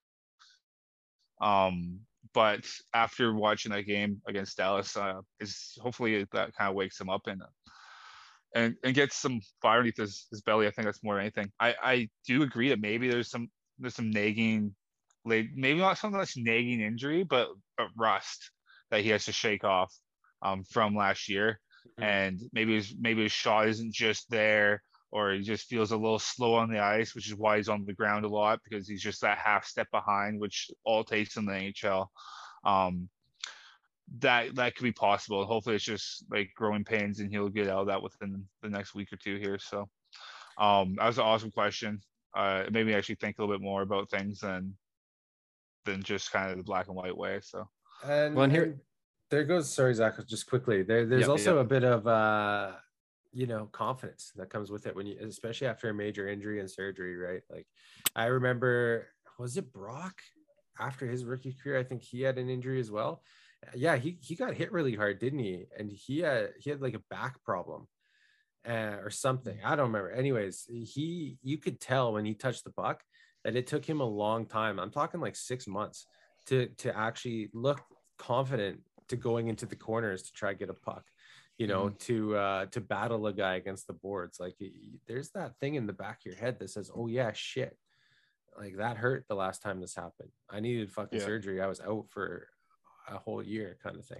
Um, but after watching that game against Dallas, uh, is hopefully that kind of wakes him up and and and gets some fire underneath his, his belly. I think that's more than anything. I I do agree that maybe there's some there's some nagging, like maybe not something that's nagging injury, but, but rust that he has to shake off um from last year. Mm-hmm. And maybe his maybe his shot isn't just there, or he just feels a little slow on the ice, which is why he's on the ground a lot, because he's just that half step behind, which all takes in the N H L. Um, that that could be possible. Hopefully, it's just like growing pains, and he'll get out of that within the next week or two here. So, um, that was an awesome question. Uh, it made me actually think a little bit more about things than than just kind of the black and white way. So, And, Well, and here- and there goes. Sorry, Zach. Just quickly, there, there's Yeah, also yeah. a bit of uh, you know, confidence that comes with it when you, especially after a major injury and surgery, right? Like, I remember, was it Brock after his rookie career? I think he had an injury as well. Yeah, he he got hit really hard, didn't he? And he had he had like a back problem. Uh, or something. I don't remember. Anyways, he you could tell when he touched the puck that it took him a long time. I'm talking like six months to to actually look confident to going into the corners to try to get a puck, you know, mm-hmm. to uh, to battle a guy against the boards. Like there's that thing in the back of your head that says, "Oh yeah, shit, like that hurt the last time this happened. I needed fucking yeah. surgery. I was out for a whole year," kind of thing.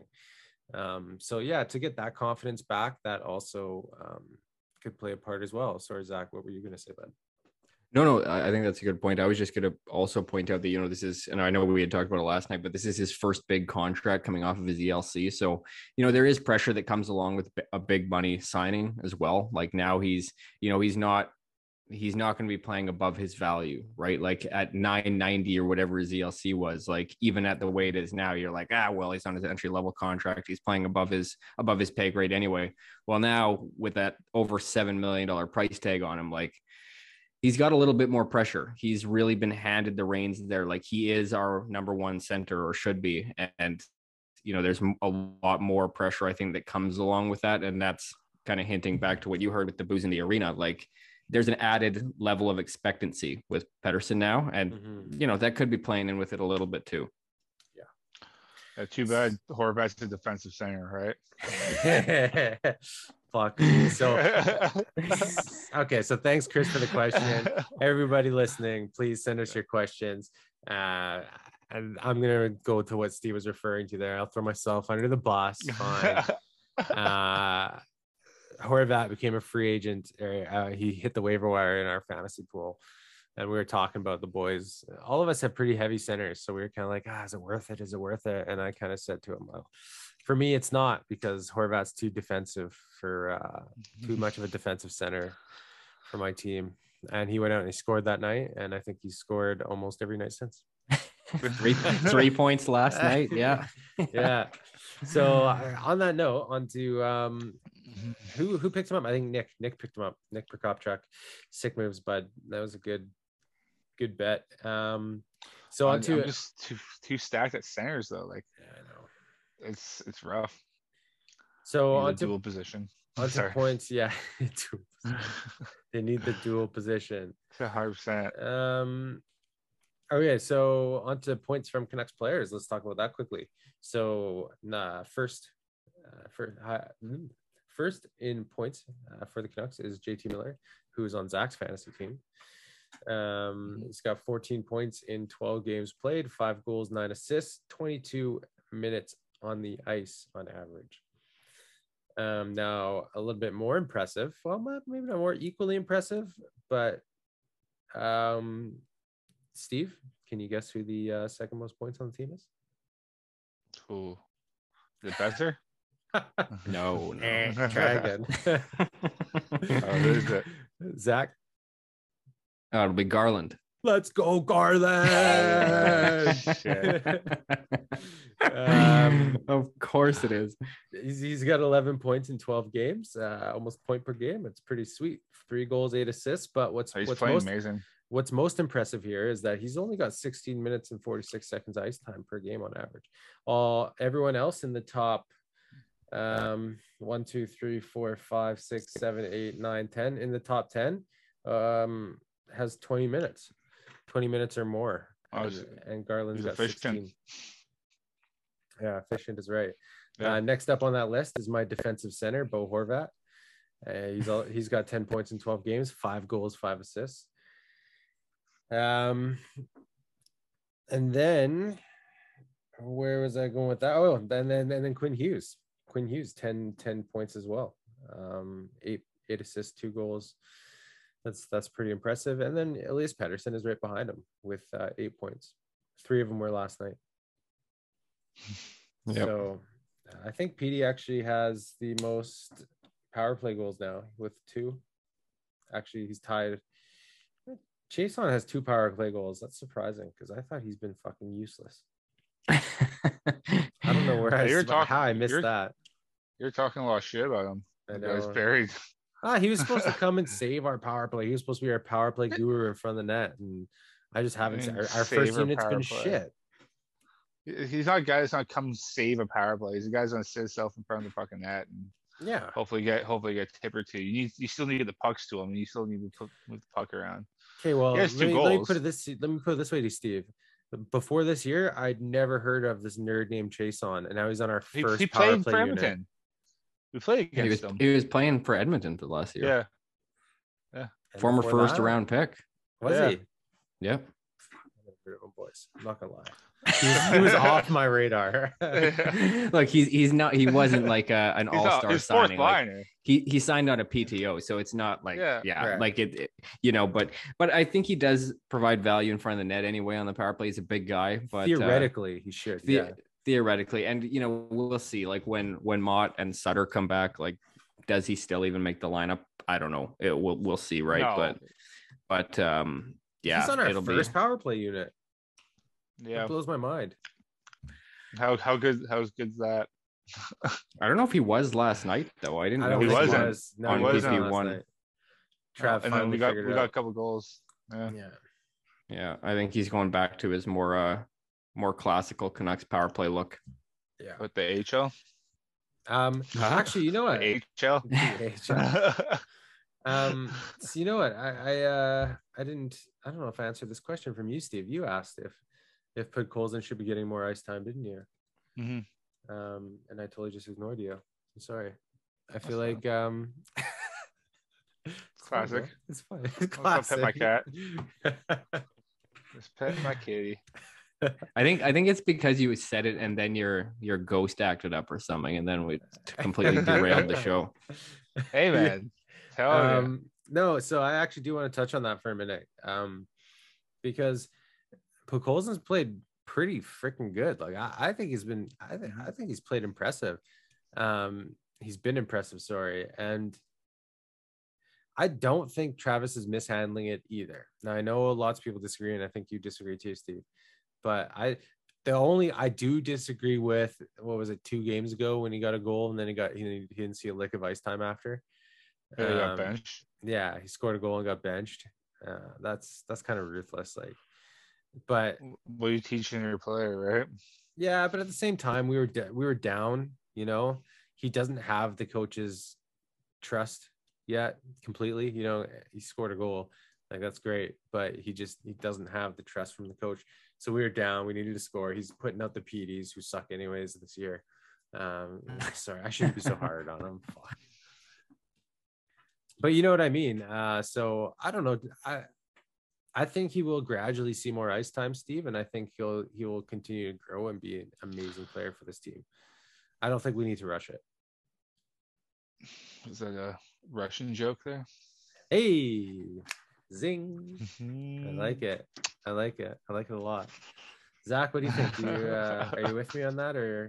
Um, so yeah, to get that confidence back, that also um, could play a part as well. Sorry, Zach, what were you going to say, bud? No, no, I think that's a good point. I was just going to also point out that, you know, this is, and I know we had talked about it last night, but this is his first big contract coming off of his E L C. So, you know, there is pressure that comes along with a big money signing as well. Like now he's, you know, he's not, he's not going to be playing above his value, right? Like at nine ninety or whatever his E L C was, like even at the way it is now, you're like, ah, well, he's on his entry level contract. He's playing above his, above his pay grade anyway. Well, now with that over seven million dollars price tag on him, like he's got a little bit more pressure. He's really been handed the reins there. Like he is our number one center or should be. And, you know, there's a lot more pressure, I think, that comes along with that. And that's kind of hinting back to what you heard with the Booze in the Arena. Like, there's an added level of expectancy with Pettersson now. And, mm-hmm. you know, that could be playing in with it a little bit too. Yeah. yeah too bad Horvat's a defensive center, right? Fuck. So, okay. So thanks, Chris, for the question. Everybody listening, please send us your questions. Uh, and I'm going to go to what Steve was referring to there. I'll throw myself under the bus. Fine. Uh, Horvat became a free agent. Or, uh, he hit the waiver wire in our fantasy pool, and we were talking about the boys. All of us have pretty heavy centers, so we were kind of like, "Ah, is it worth it? Is it worth it?" And I kind of said to him, "Well, for me, it's not because Horvat's too defensive for uh, too much of a defensive center for my team." And he went out and he scored that night, and I think he's scored almost every night since. three three points last night. Yeah, yeah. So uh, on that note, on to um, who who picked him up? I think Nick. Nick picked him up. Nick Prokopchuk. Sick moves, bud. That was a good good bet. Um, so on to I'm just too too stacked at centers though. Like yeah, I know it's it's rough. So on to dual position. On to points, yeah. They need the dual position. one hundred percent. Um. Okay, so on to points from Canucks players. Let's talk about that quickly. So, nah, first, uh, for, uh, first in points uh, for the Canucks is J T Miller, who is on Zach's fantasy team. Um, he's got fourteen points in twelve games played, five goals, nine assists, twenty-two minutes on the ice on average. Um, now, a little bit more impressive. Well, maybe not more equally impressive, but um. Steve, can you guess who the uh, second most points on the team is? Who? Is it Besser? no, no. Try again. Oh, who is it? Zach? Oh, it'll be Garland. Let's go, Garland! um, of course it is. He's, he's got eleven points in twelve games, uh, almost point per game. It's pretty sweet. Three goals, eight assists. But what's oh, he's what's playing most amazing. What's most impressive here is that he's only got sixteen minutes and forty-six seconds ice time per game on average. All everyone else in the top um, one, two, three, four, five, six, seven, eight, nine, ten in the top ten um, has twenty minutes, twenty minutes or more. Oh, and, and Garland's got efficient. sixteen. Yeah, efficient is right. Yeah. Uh, next up on that list is my defensive center, Bo Horvat. Uh, he's all, he's got ten points in twelve games, five goals, five assists. Um, and then where was I going with that? Oh, and then and then Quinn Hughes, Quinn Hughes, ten, ten points as well. Um, eight, eight assists, two goals. That's, that's pretty impressive. And then Elias Pettersson is right behind him with uh, eight points. Three of them were last night. Yep. So I think P D actually has the most power play goals now with two. Actually, he's tied. Chason has two power play goals. That's surprising because I thought he's been fucking useless. I don't know where I you're talking, how I missed you're, that. You're talking a lot of shit about him. I know. He's know. buried. Ah, he was supposed to come and save our power play. He was supposed to be our power play guru in front of the net, and I just haven't. I mean, our our first our unit's been play. shit. He's not a guy that's not come save a power play. He's a guy that's gonna sit himself in front of the fucking net and Yeah, hopefully get hopefully get a tip or two. You need you still need to get the pucks to him. And you still need to put move the puck around. Okay, well, He let has two me, let me goals. put it this. Let me put it this way to Steve. Before this year, I'd never heard of this nerd named Chason, and now he's on our He, first he power played play for unit. Edmonton. We played he was against him. he was playing for Edmonton for last year. Yeah, And Former before first that, round pick. Was Yeah. he? Yep. Oh, boys, I'm not gonna lie. He was, he was off my radar. Like he's he's not he wasn't like a, an he's, all a, star he's fourth signing. Like, liner. he he signed on a P T O, so it's not like Yeah. yeah, Right. like it, it, you know. But but I think he does provide value in front of the net anyway on the power play. He's a big guy, but uh, Theoretically, he should. the- Yeah. theoretically, and you know we'll see. Like when when Mott and Sutter come back, like does he still even make the lineup? I don't know. It, we'll we'll see, right? No. But but um yeah, He's on our it'll first be. power play unit. Yeah. That blows my mind. How how good how's good's that? I don't know if he was last night though. I didn't I know don't He think wasn't. he was. No, on he wasn't P P last one. night. Trav and then finally we got figured we it got a out. couple goals. Yeah. Yeah. Yeah, I think he's going back to his more uh more classical Canucks power play look. Yeah. With the H L? Um. Actually, you know what? The H L? The H L. Um. So you know what? I I uh I didn't. I don't know if I answered this question from you, Steve. You asked if if Podkolzin should be getting more ice time, didn't you? Mhm. Um. And I totally just ignored you. I'm sorry. I feel That's like um. Classic. It's fine. It's I'll go classic. pet my cat. Just pet my kitty. I think I think it's because you said it and then your your ghost acted up or something, and then we completely derailed the show. Hey man. Tell you. um no so I actually do want to touch on that for a minute, um because Podkolzin's played pretty freaking good. Like I, I think he's been I think I think he's played impressive. Um he's been impressive, sorry. And I don't think Travis is mishandling it either. Now I know lots of people disagree, and I think you disagree too, Steve. But I the only I do disagree with, what was it, two games ago when he got a goal and then he got he, he didn't see a lick of ice time after. Yeah, he got Um, benched. Yeah, he scored a goal and got benched. Uh, that's that's kind of ruthless. Like, but What are you teaching your player, right? yeah, but at the same time, we were de- we were down. You know, he doesn't have the coach's trust yet completely. You know, he scored a goal, like that's great, but he just he doesn't have the trust from the coach. So we were down. We needed to score. He's putting out the P Ds who suck anyways this year. Um, sorry, I shouldn't be so hard on him. Fuck. But you know what I mean. Uh, so I don't know. I I think he will gradually see more ice time, Steve, and I think he'll he will continue to grow and be an amazing player for this team. I don't think we need to rush it. Is that a Russian joke there? Hey, zing! I like it. I like it. I like it a lot. Zach, what do you think? Do you, uh, are you with me on that, or?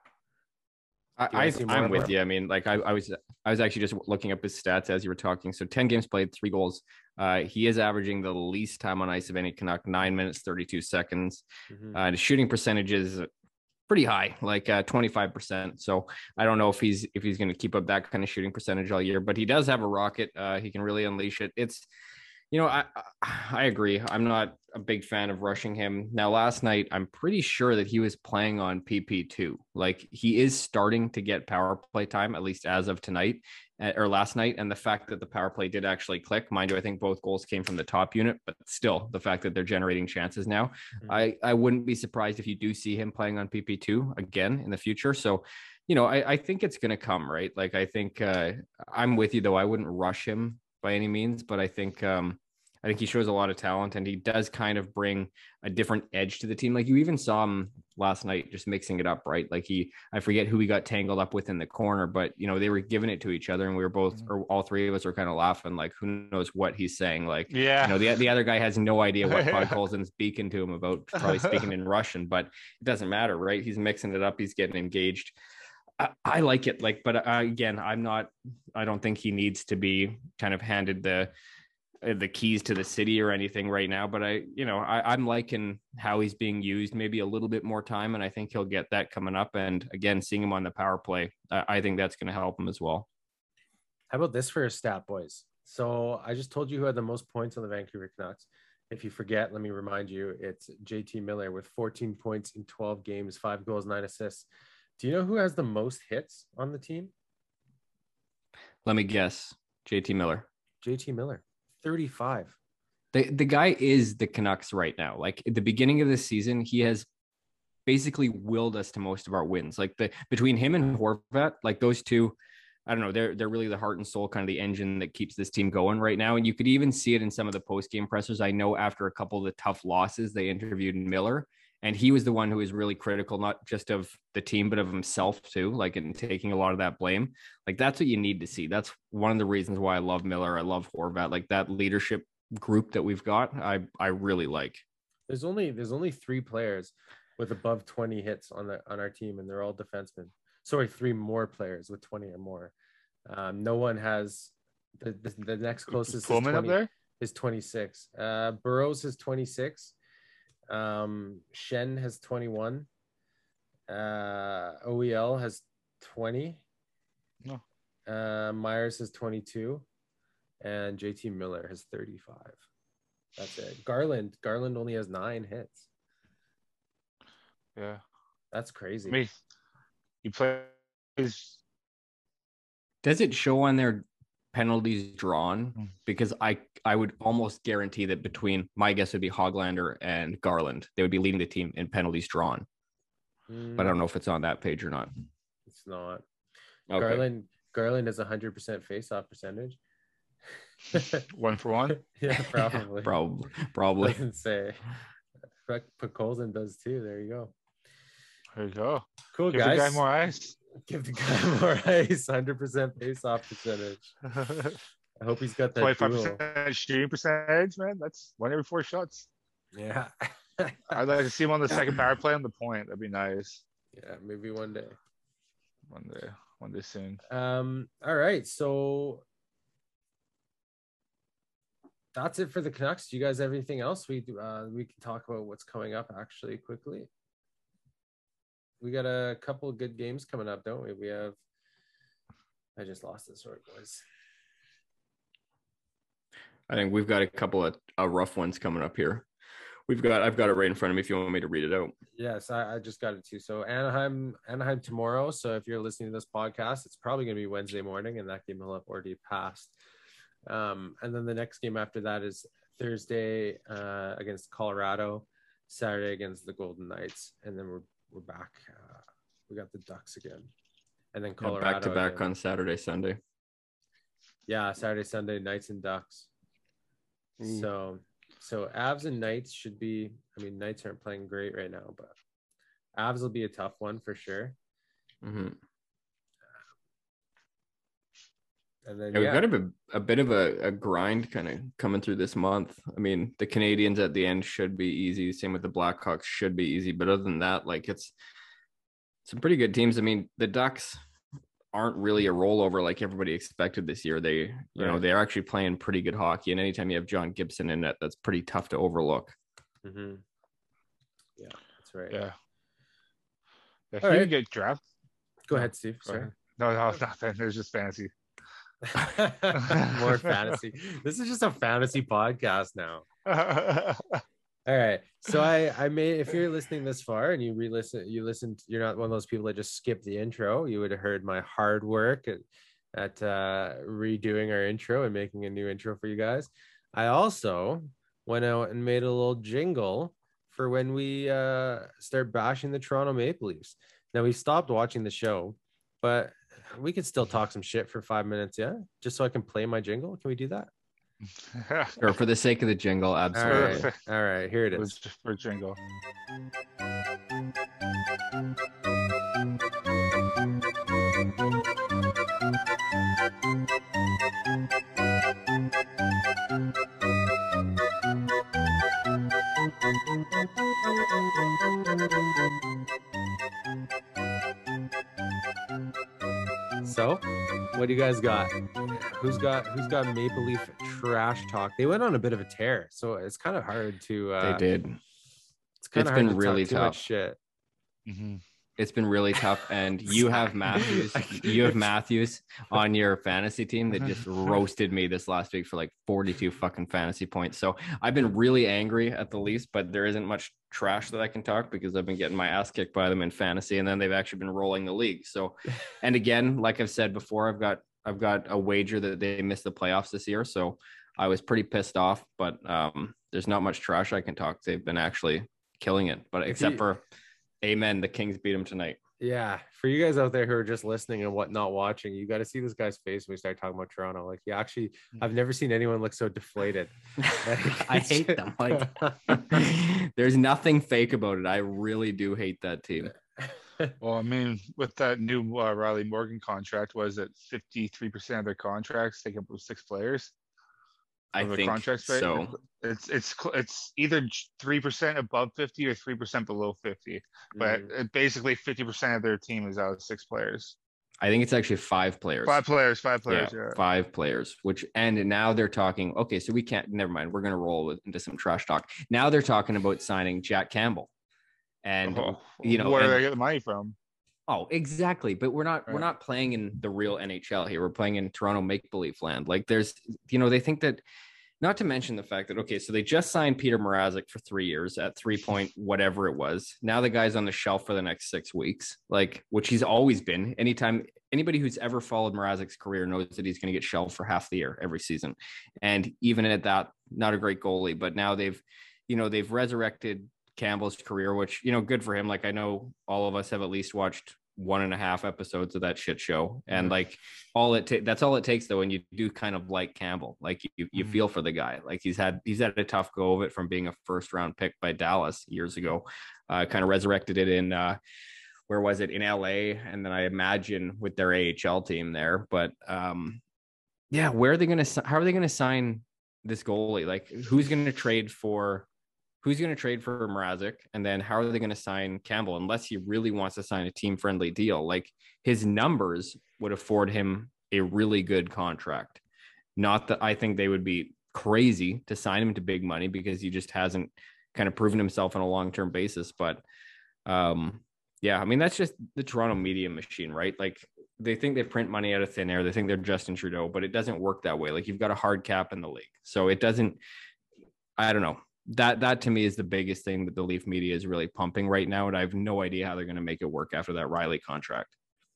I, Do you wanna I see more I'm of with him? you. I mean, like I, I was I was actually just looking up his stats as you were talking. So ten games played, three goals. Uh, he is averaging the least time on ice of any Canuck, nine minutes thirty-two seconds. Mhm. Uh, his shooting percentage is pretty high, like uh, twenty-five percent. So I don't know if he's if he's going to keep up that kind of shooting percentage all year, but he does have a rocket. Uh, he can really unleash it. It's, you know, I I agree. I'm not a big fan of rushing him. Now, last night, I'm pretty sure that he was playing on P P two. Like he is starting to get power play time, at least as of tonight uh, or last night. And the fact that the power play did actually click, mind you, I think both goals came from the top unit, but still the fact that they're generating chances now, Mhm. I, I wouldn't be surprised if you do see him playing on P P two again in the future. So, you know, I, I think it's going to come, right? Like, I think uh, I'm with you, though. I wouldn't rush him by any means, but I think um, I think he shows a lot of talent, and he does kind of bring a different edge to the team. Like you even saw him last night, just mixing it up, right? Like he, I forget who he got tangled up with in the corner, but you know, they were giving it to each other, and we were both, or all three of us were kind of laughing, like who knows what he's saying. Like, Yeah. you know, the, the other guy has no idea what Podkolzin's speaking to him about, probably speaking in Russian, but it doesn't matter, right? He's mixing it up. He's getting engaged. I, I like it. Like, but uh, again, I'm not. I don't think he needs to be kind of handed the the keys to the city or anything right now. But I, you know, I, I'm liking how he's being used. Maybe a little bit more time, and I think he'll get that coming up. And again, seeing him on the power play, I, I think that's going to help him as well. How about this for a stat, boys? So I just told you who had the most points on the Vancouver Canucks. If you forget, let me remind you, it's J T Miller with fourteen points in twelve games, five goals, nine assists. Do you know who has the most hits on the team? Let me guess. J T Miller. J T Miller, thirty-five. The the guy is the Canucks right now. Like at the beginning of this season, he has basically willed us to most of our wins. Like the between him and Horvat, like those two, I don't know, they're they're really the heart and soul, kind of the engine that keeps this team going right now. And you could even see it in some of the post-game pressers. I know after a couple of the tough losses, they interviewed Miller, and he was the one who was really critical, not just of the team, but of himself too, like in taking a lot of that blame. Like that's what you need to see. That's one of the reasons why I love Miller. I love Horvat. Like that leadership group that we've got, I I really like. There's only there's only three players with above twenty hits on the on our team, and they're all defensemen. Sorry, three more players with twenty or more. Um, no one has the, the, the next closest Pullman is, up there is twenty-six. Uh, Burrows has twenty-six. Um, Shen has twenty-one. Uh, O E L has twenty. No. Uh, Myers has twenty-two, and J T Miller has thirty-five. That's it. Garland, Garland only has nine hits. Yeah, that's crazy. I mean, he plays. Does it show on their penalties drawn? Because I I would almost guarantee that between, my guess would be Hoglander and Garland, they would be leading the team in penalties drawn. Mm. But I don't know if it's on that page or not. It's not. Okay. Garland Garland has a hundred percent face-off percentage. One for one. Yeah, probably. probably. Probably. Doesn't say. Podkolzin does too. There you go. There you go. Cool, Give guys. the guy more ice. Give the guy more ice. Hundred percent face-off percentage. I hope he's got that. Twenty-five percent shooting percentage, man. That's one every four shots. Yeah. I'd like to see him on the second power play on the point. That'd be nice. Yeah, maybe one day. One day. One day soon. Um. All right. So that's it for the Canucks. Do you guys have anything else? We do. Uh, we can talk about what's coming up actually quickly. We got a couple of good games coming up, don't we? We have. I just lost this word, boys. I think we've got a couple of uh, rough ones coming up here. We've got. I've got it right in front of me. If you want me to read it out. Yes, I, I just got it too. So Anaheim, Anaheim tomorrow. So if you're listening to this podcast, it's probably going to be Wednesday morning, and that game will have already passed. Um, and then the next game after that is Thursday uh, against Colorado, Saturday against the Golden Knights, and then we're we're back. Uh, we got the Ducks again, and then Colorado yeah, back to back again. on Saturday, Sunday. Yeah, Saturday, Sunday, Knights and Ducks. Mm. So, so Avs and Knights should be. I mean, Knights aren't playing great right now, but Avs will be a tough one for sure. Mm-hmm. And then yeah, yeah. we've got a, a bit of a, a grind kind of coming through this month. I mean, the Canadians at the end should be easy. Same with the Blackhawks should be easy. But other than that, like it's some pretty good teams. I mean, the Ducks aren't really a rollover like everybody expected this year. They, you right. know, they're actually playing pretty good hockey. And anytime you have John Gibson in net, that's pretty tough to overlook. Mm-hmm. Yeah, that's right. Yeah. Yeah, he right. didn't get drafted. Go ahead, Steve. Sorry. No, no, nothing. It was just fantasy. More fantasy. This is just a fantasy podcast now. All right. So I I made, if you're listening this far and you re-listen, you listened, you're not one of those people that just skip the intro. You would have heard my hard work at, at uh, redoing our intro and making a new intro for you guys. I also went out and made a little jingle for when we uh, start bashing the Toronto Maple Leafs. Now we stopped watching the show, but we could still talk some shit for five minutes, yeah? Just so I can play my jingle. Can we do that? Or for the sake of the jingle, absolutely. All right, All right here it is. For jingle. So, what do you guys got? Who's got who's got Maple Leaf trash talk? They went on a bit of a tear, so it's kind of hard to. Uh, They did. It's kind It's of hard been to really talk too tough. much shit. Mm-hmm. It's been really tough, and you have Matthews. You have Matthews on your fantasy team that just roasted me this last week for like forty-two fucking fantasy points. So I've been really angry at the Leafs, but there isn't much trash that I can talk because I've been getting my ass kicked by them in fantasy, and then they've actually been rolling the league. So, and again, like I've said before, I've got I've got a wager that they missed the playoffs this year. So I was pretty pissed off, but um, there's not much trash I can talk. They've been actually killing it, but If except you- for. Amen. The Kings beat him tonight. Yeah, for you guys out there who are just listening and what not watching, you got to see this guy's face when we start talking about Toronto. Like, yeah, actually, I've never seen anyone look so deflated. Like, I it's hate just- them. Like, there's nothing fake about it. I really do hate that team. Well, I mean, with that new uh, Riley Morgan contract, was it fifty-three percent of their contracts take up with six players? I Of the think contracts, right? so. It's it's cl- it's either three percent above fifty or three percent below fifty. But Mm. it, basically, fifty percent of their team is out of six players. I think it's actually five players. Five players, five yeah, players. Yeah. five players. Which and now they're talking. Okay, so we can't. Never mind. We're gonna roll with, into some trash talk. Now they're talking about signing Jack Campbell, and Oh, you know, where and- do they get the money from? Oh, exactly. But we're not we're Right. not playing in the real N H L here. We're playing in Toronto make believe land. Like there's, you know, they think that. Not to mention the fact that okay, so they just signed Peter Mrazek for three years at three point whatever it was. Now the guy's on the shelf for the next six weeks, like which he's always been. Anytime anybody who's ever followed Mrazek's career knows that he's going to get shelved for half the year every season, and even at that, not a great goalie. But now they've, you know, they've resurrected Campbell's career, which you know, good for him. Like I know all of us have at least watched one and a half episodes of that shit show, and Mhm. like all it ta- that's all it takes though. And you do kind of like Campbell, like you you Mhm. feel for the guy. Like he's had he's had a tough go of it from being a first round pick by Dallas years ago. Uh, kind of resurrected it in uh, where was it in L A, and then I imagine with their A H L team there. But um, yeah, where are they going to? How are they going to sign this goalie? Like who's going to trade for? Who's going to trade for Mrazek? And then how are they going to sign Campbell? Unless he really wants to sign a team friendly deal, like his numbers would afford him a really good contract. Not that I think they would be crazy to sign him to big money because he just hasn't kind of proven himself on a long-term basis. But um, yeah, I mean, that's just the Toronto media machine, right? Like they think they print money out of thin air. They think they're Justin Trudeau, but it doesn't work that way. Like you've got a hard cap in the league. So it doesn't, I don't know. That that to me is the biggest thing that the Leaf media is really pumping right now, and I have no idea how they're going to make it work after that Riley contract.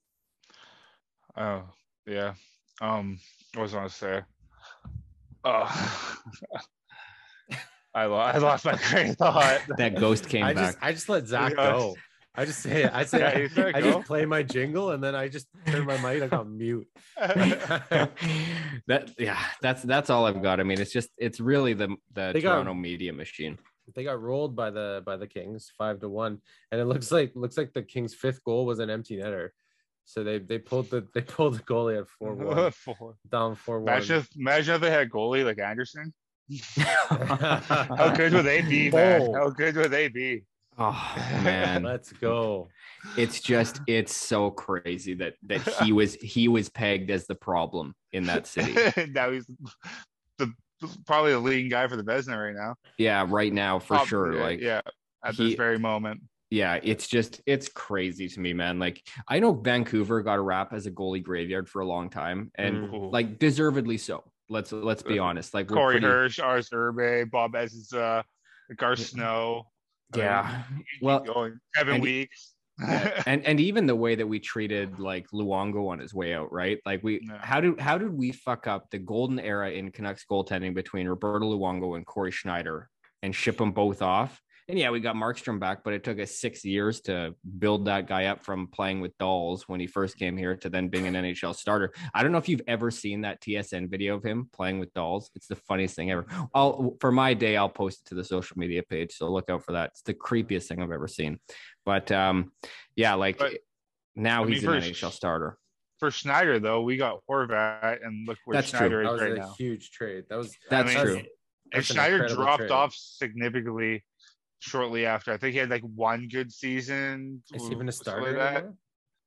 Oh, yeah. Um, what was I going to say? Oh, I, lo- I lost my train of thought. That ghost came I back. just I just let Zach Yeah. go. I just say I say Yeah, you said I go. just play my jingle and then I just turn my mic like on mute. that yeah, that's that's all I've got. I mean, it's just it's really the the They got- Toronto media machine. They got rolled by the by the Kings five to one, and it looks like looks like the Kings' fifth goal was an empty netter. So they they pulled the they pulled the goalie at four one Four. down four one. Imagine if, imagine if they had a goalie like Anderson. How good would they be, man? Bold. How good would they be? Oh man, Let's go. it's just it's so crazy that that he was he was pegged as the problem in that city. Now he's the probably the leading guy for the Vezina right now. Yeah, right now for Probably, sure. yeah, Like yeah, at he- this very moment. yeah, it's just it's crazy to me, man. Like I know Vancouver got a rap as a goalie graveyard for a long time, and Mm. like deservedly so. Let's let's be honest. Like we're Corey pretty- Hirsch, Ars Urbe, Bob Essensa, Gar Snow. I mean, Yeah. you keep Well, going. Kevin and- Weeks. and and even the way that we treated like Luongo on his way out, right? Like we Yeah. how did how did we fuck up the golden era in Canucks goaltending between Roberto Luongo and Corey Schneider and ship them both off? And yeah, we got Markstrom back, but it took us six years to build that guy up from playing with dolls when he first came here to then being an N H L starter. I don't know if you've ever seen that T S N video of him playing with dolls. It's the funniest thing ever. I'll for my day, I'll post it to the social media page, so look out for that. It's the creepiest thing I've ever seen. But um, yeah, like But, now I mean, he's an for- N H L starter. For Schneider, though, we got Horvat, and look where That's true. Schneider That is was right a now. huge trade. That was That's I mean, true. And That's an Schneider incredible dropped trade. off significantly shortly after. I think he had like one good season. Is he even a something starter like that. anymore?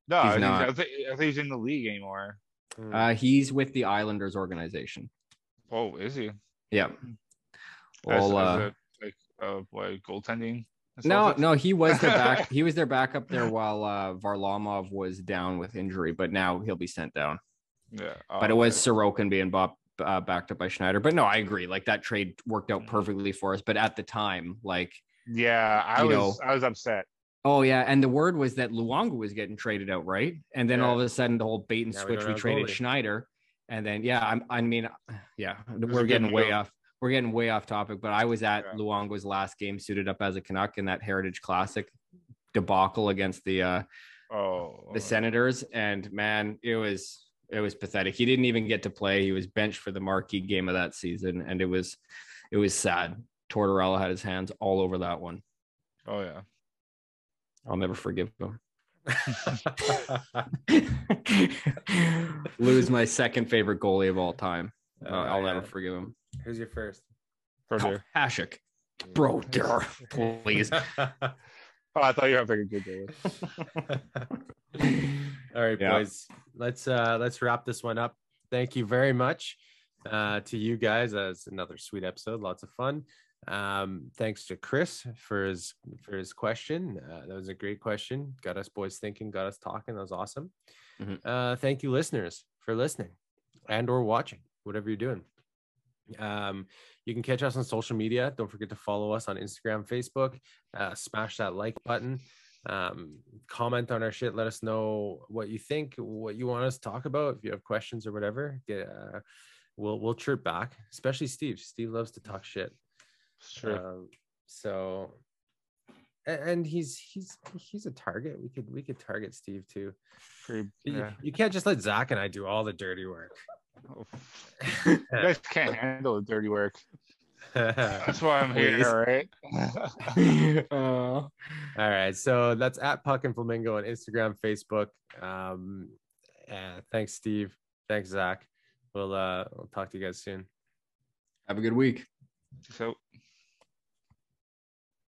No, He's I, think, not. I, think, I think he's in the league anymore. Hmm. Uh, he's with the Islanders organization. Oh, is he? Yeah. As, Well, as uh, a like uh what goaltending? no, consultant? no, he was their back. He was their backup there while uh, Varlamov was down with injury, but now he'll be sent down. Yeah. Oh, But it was okay. Sorokin being bought, uh, backed up by Schneider. But no, I agree. Like that trade worked out perfectly for us. But at the time, like, Yeah, I you was know- I was upset. oh yeah, and the word was that Luongo was getting traded out, right? And then Yeah. all of a sudden, the whole bait and Now we switch, don't we, have a traded goalie. Schneider, and then yeah, I'm, I mean, yeah, was we're a good getting way move. off. We're getting way off topic. But I was at Yeah. Luongo's last game, suited up as a Canuck in that Heritage Classic debacle against the uh, Oh, the Senators, and man, it was it was pathetic. He didn't even get to play. He was benched for the marquee game of that season, and it was it was sad. Tortorella had his hands all over that one. Oh yeah. I'll never forgive him. Lose my second favorite goalie of all time. Uh, Oh, I'll yeah. never forgive him. Who's your first? Brodeur. Oh, Hashik. Bro, dear, please. Oh, I thought you were having a good day. All right, Yeah. boys. Let's uh let's wrap this one up. Thank you very much uh to you guys. That's another sweet episode. Lots of fun. Um, thanks to Chris for his for his question. Uh, that was a great question. Got us boys thinking, got us talking. That was awesome. Mhm. Uh, thank you, listeners, for listening and or watching, whatever you're doing. Um, you can catch us on social media. Don't forget to follow us on Instagram, Facebook. Uh, smash that like button. Um, comment on our shit. Let us know what you think, what you want us to talk about. If you have questions or whatever, get uh, we'll we'll chirp back. Especially Steve. Steve loves to talk shit. Sure. Um, so, a- and he's he's he's a target. We could we could target Steve too. Pretty, You, yeah. you can't just let Zach and I do all the dirty work. Oh, you guys can't handle the dirty work. That's why I'm here, right? Uh, All right, so that's at Puck and Flamingo on Instagram, Facebook. Um, and thanks, Steve. Thanks, Zach. We'll uh, we'll talk to you guys soon. have a good week. So.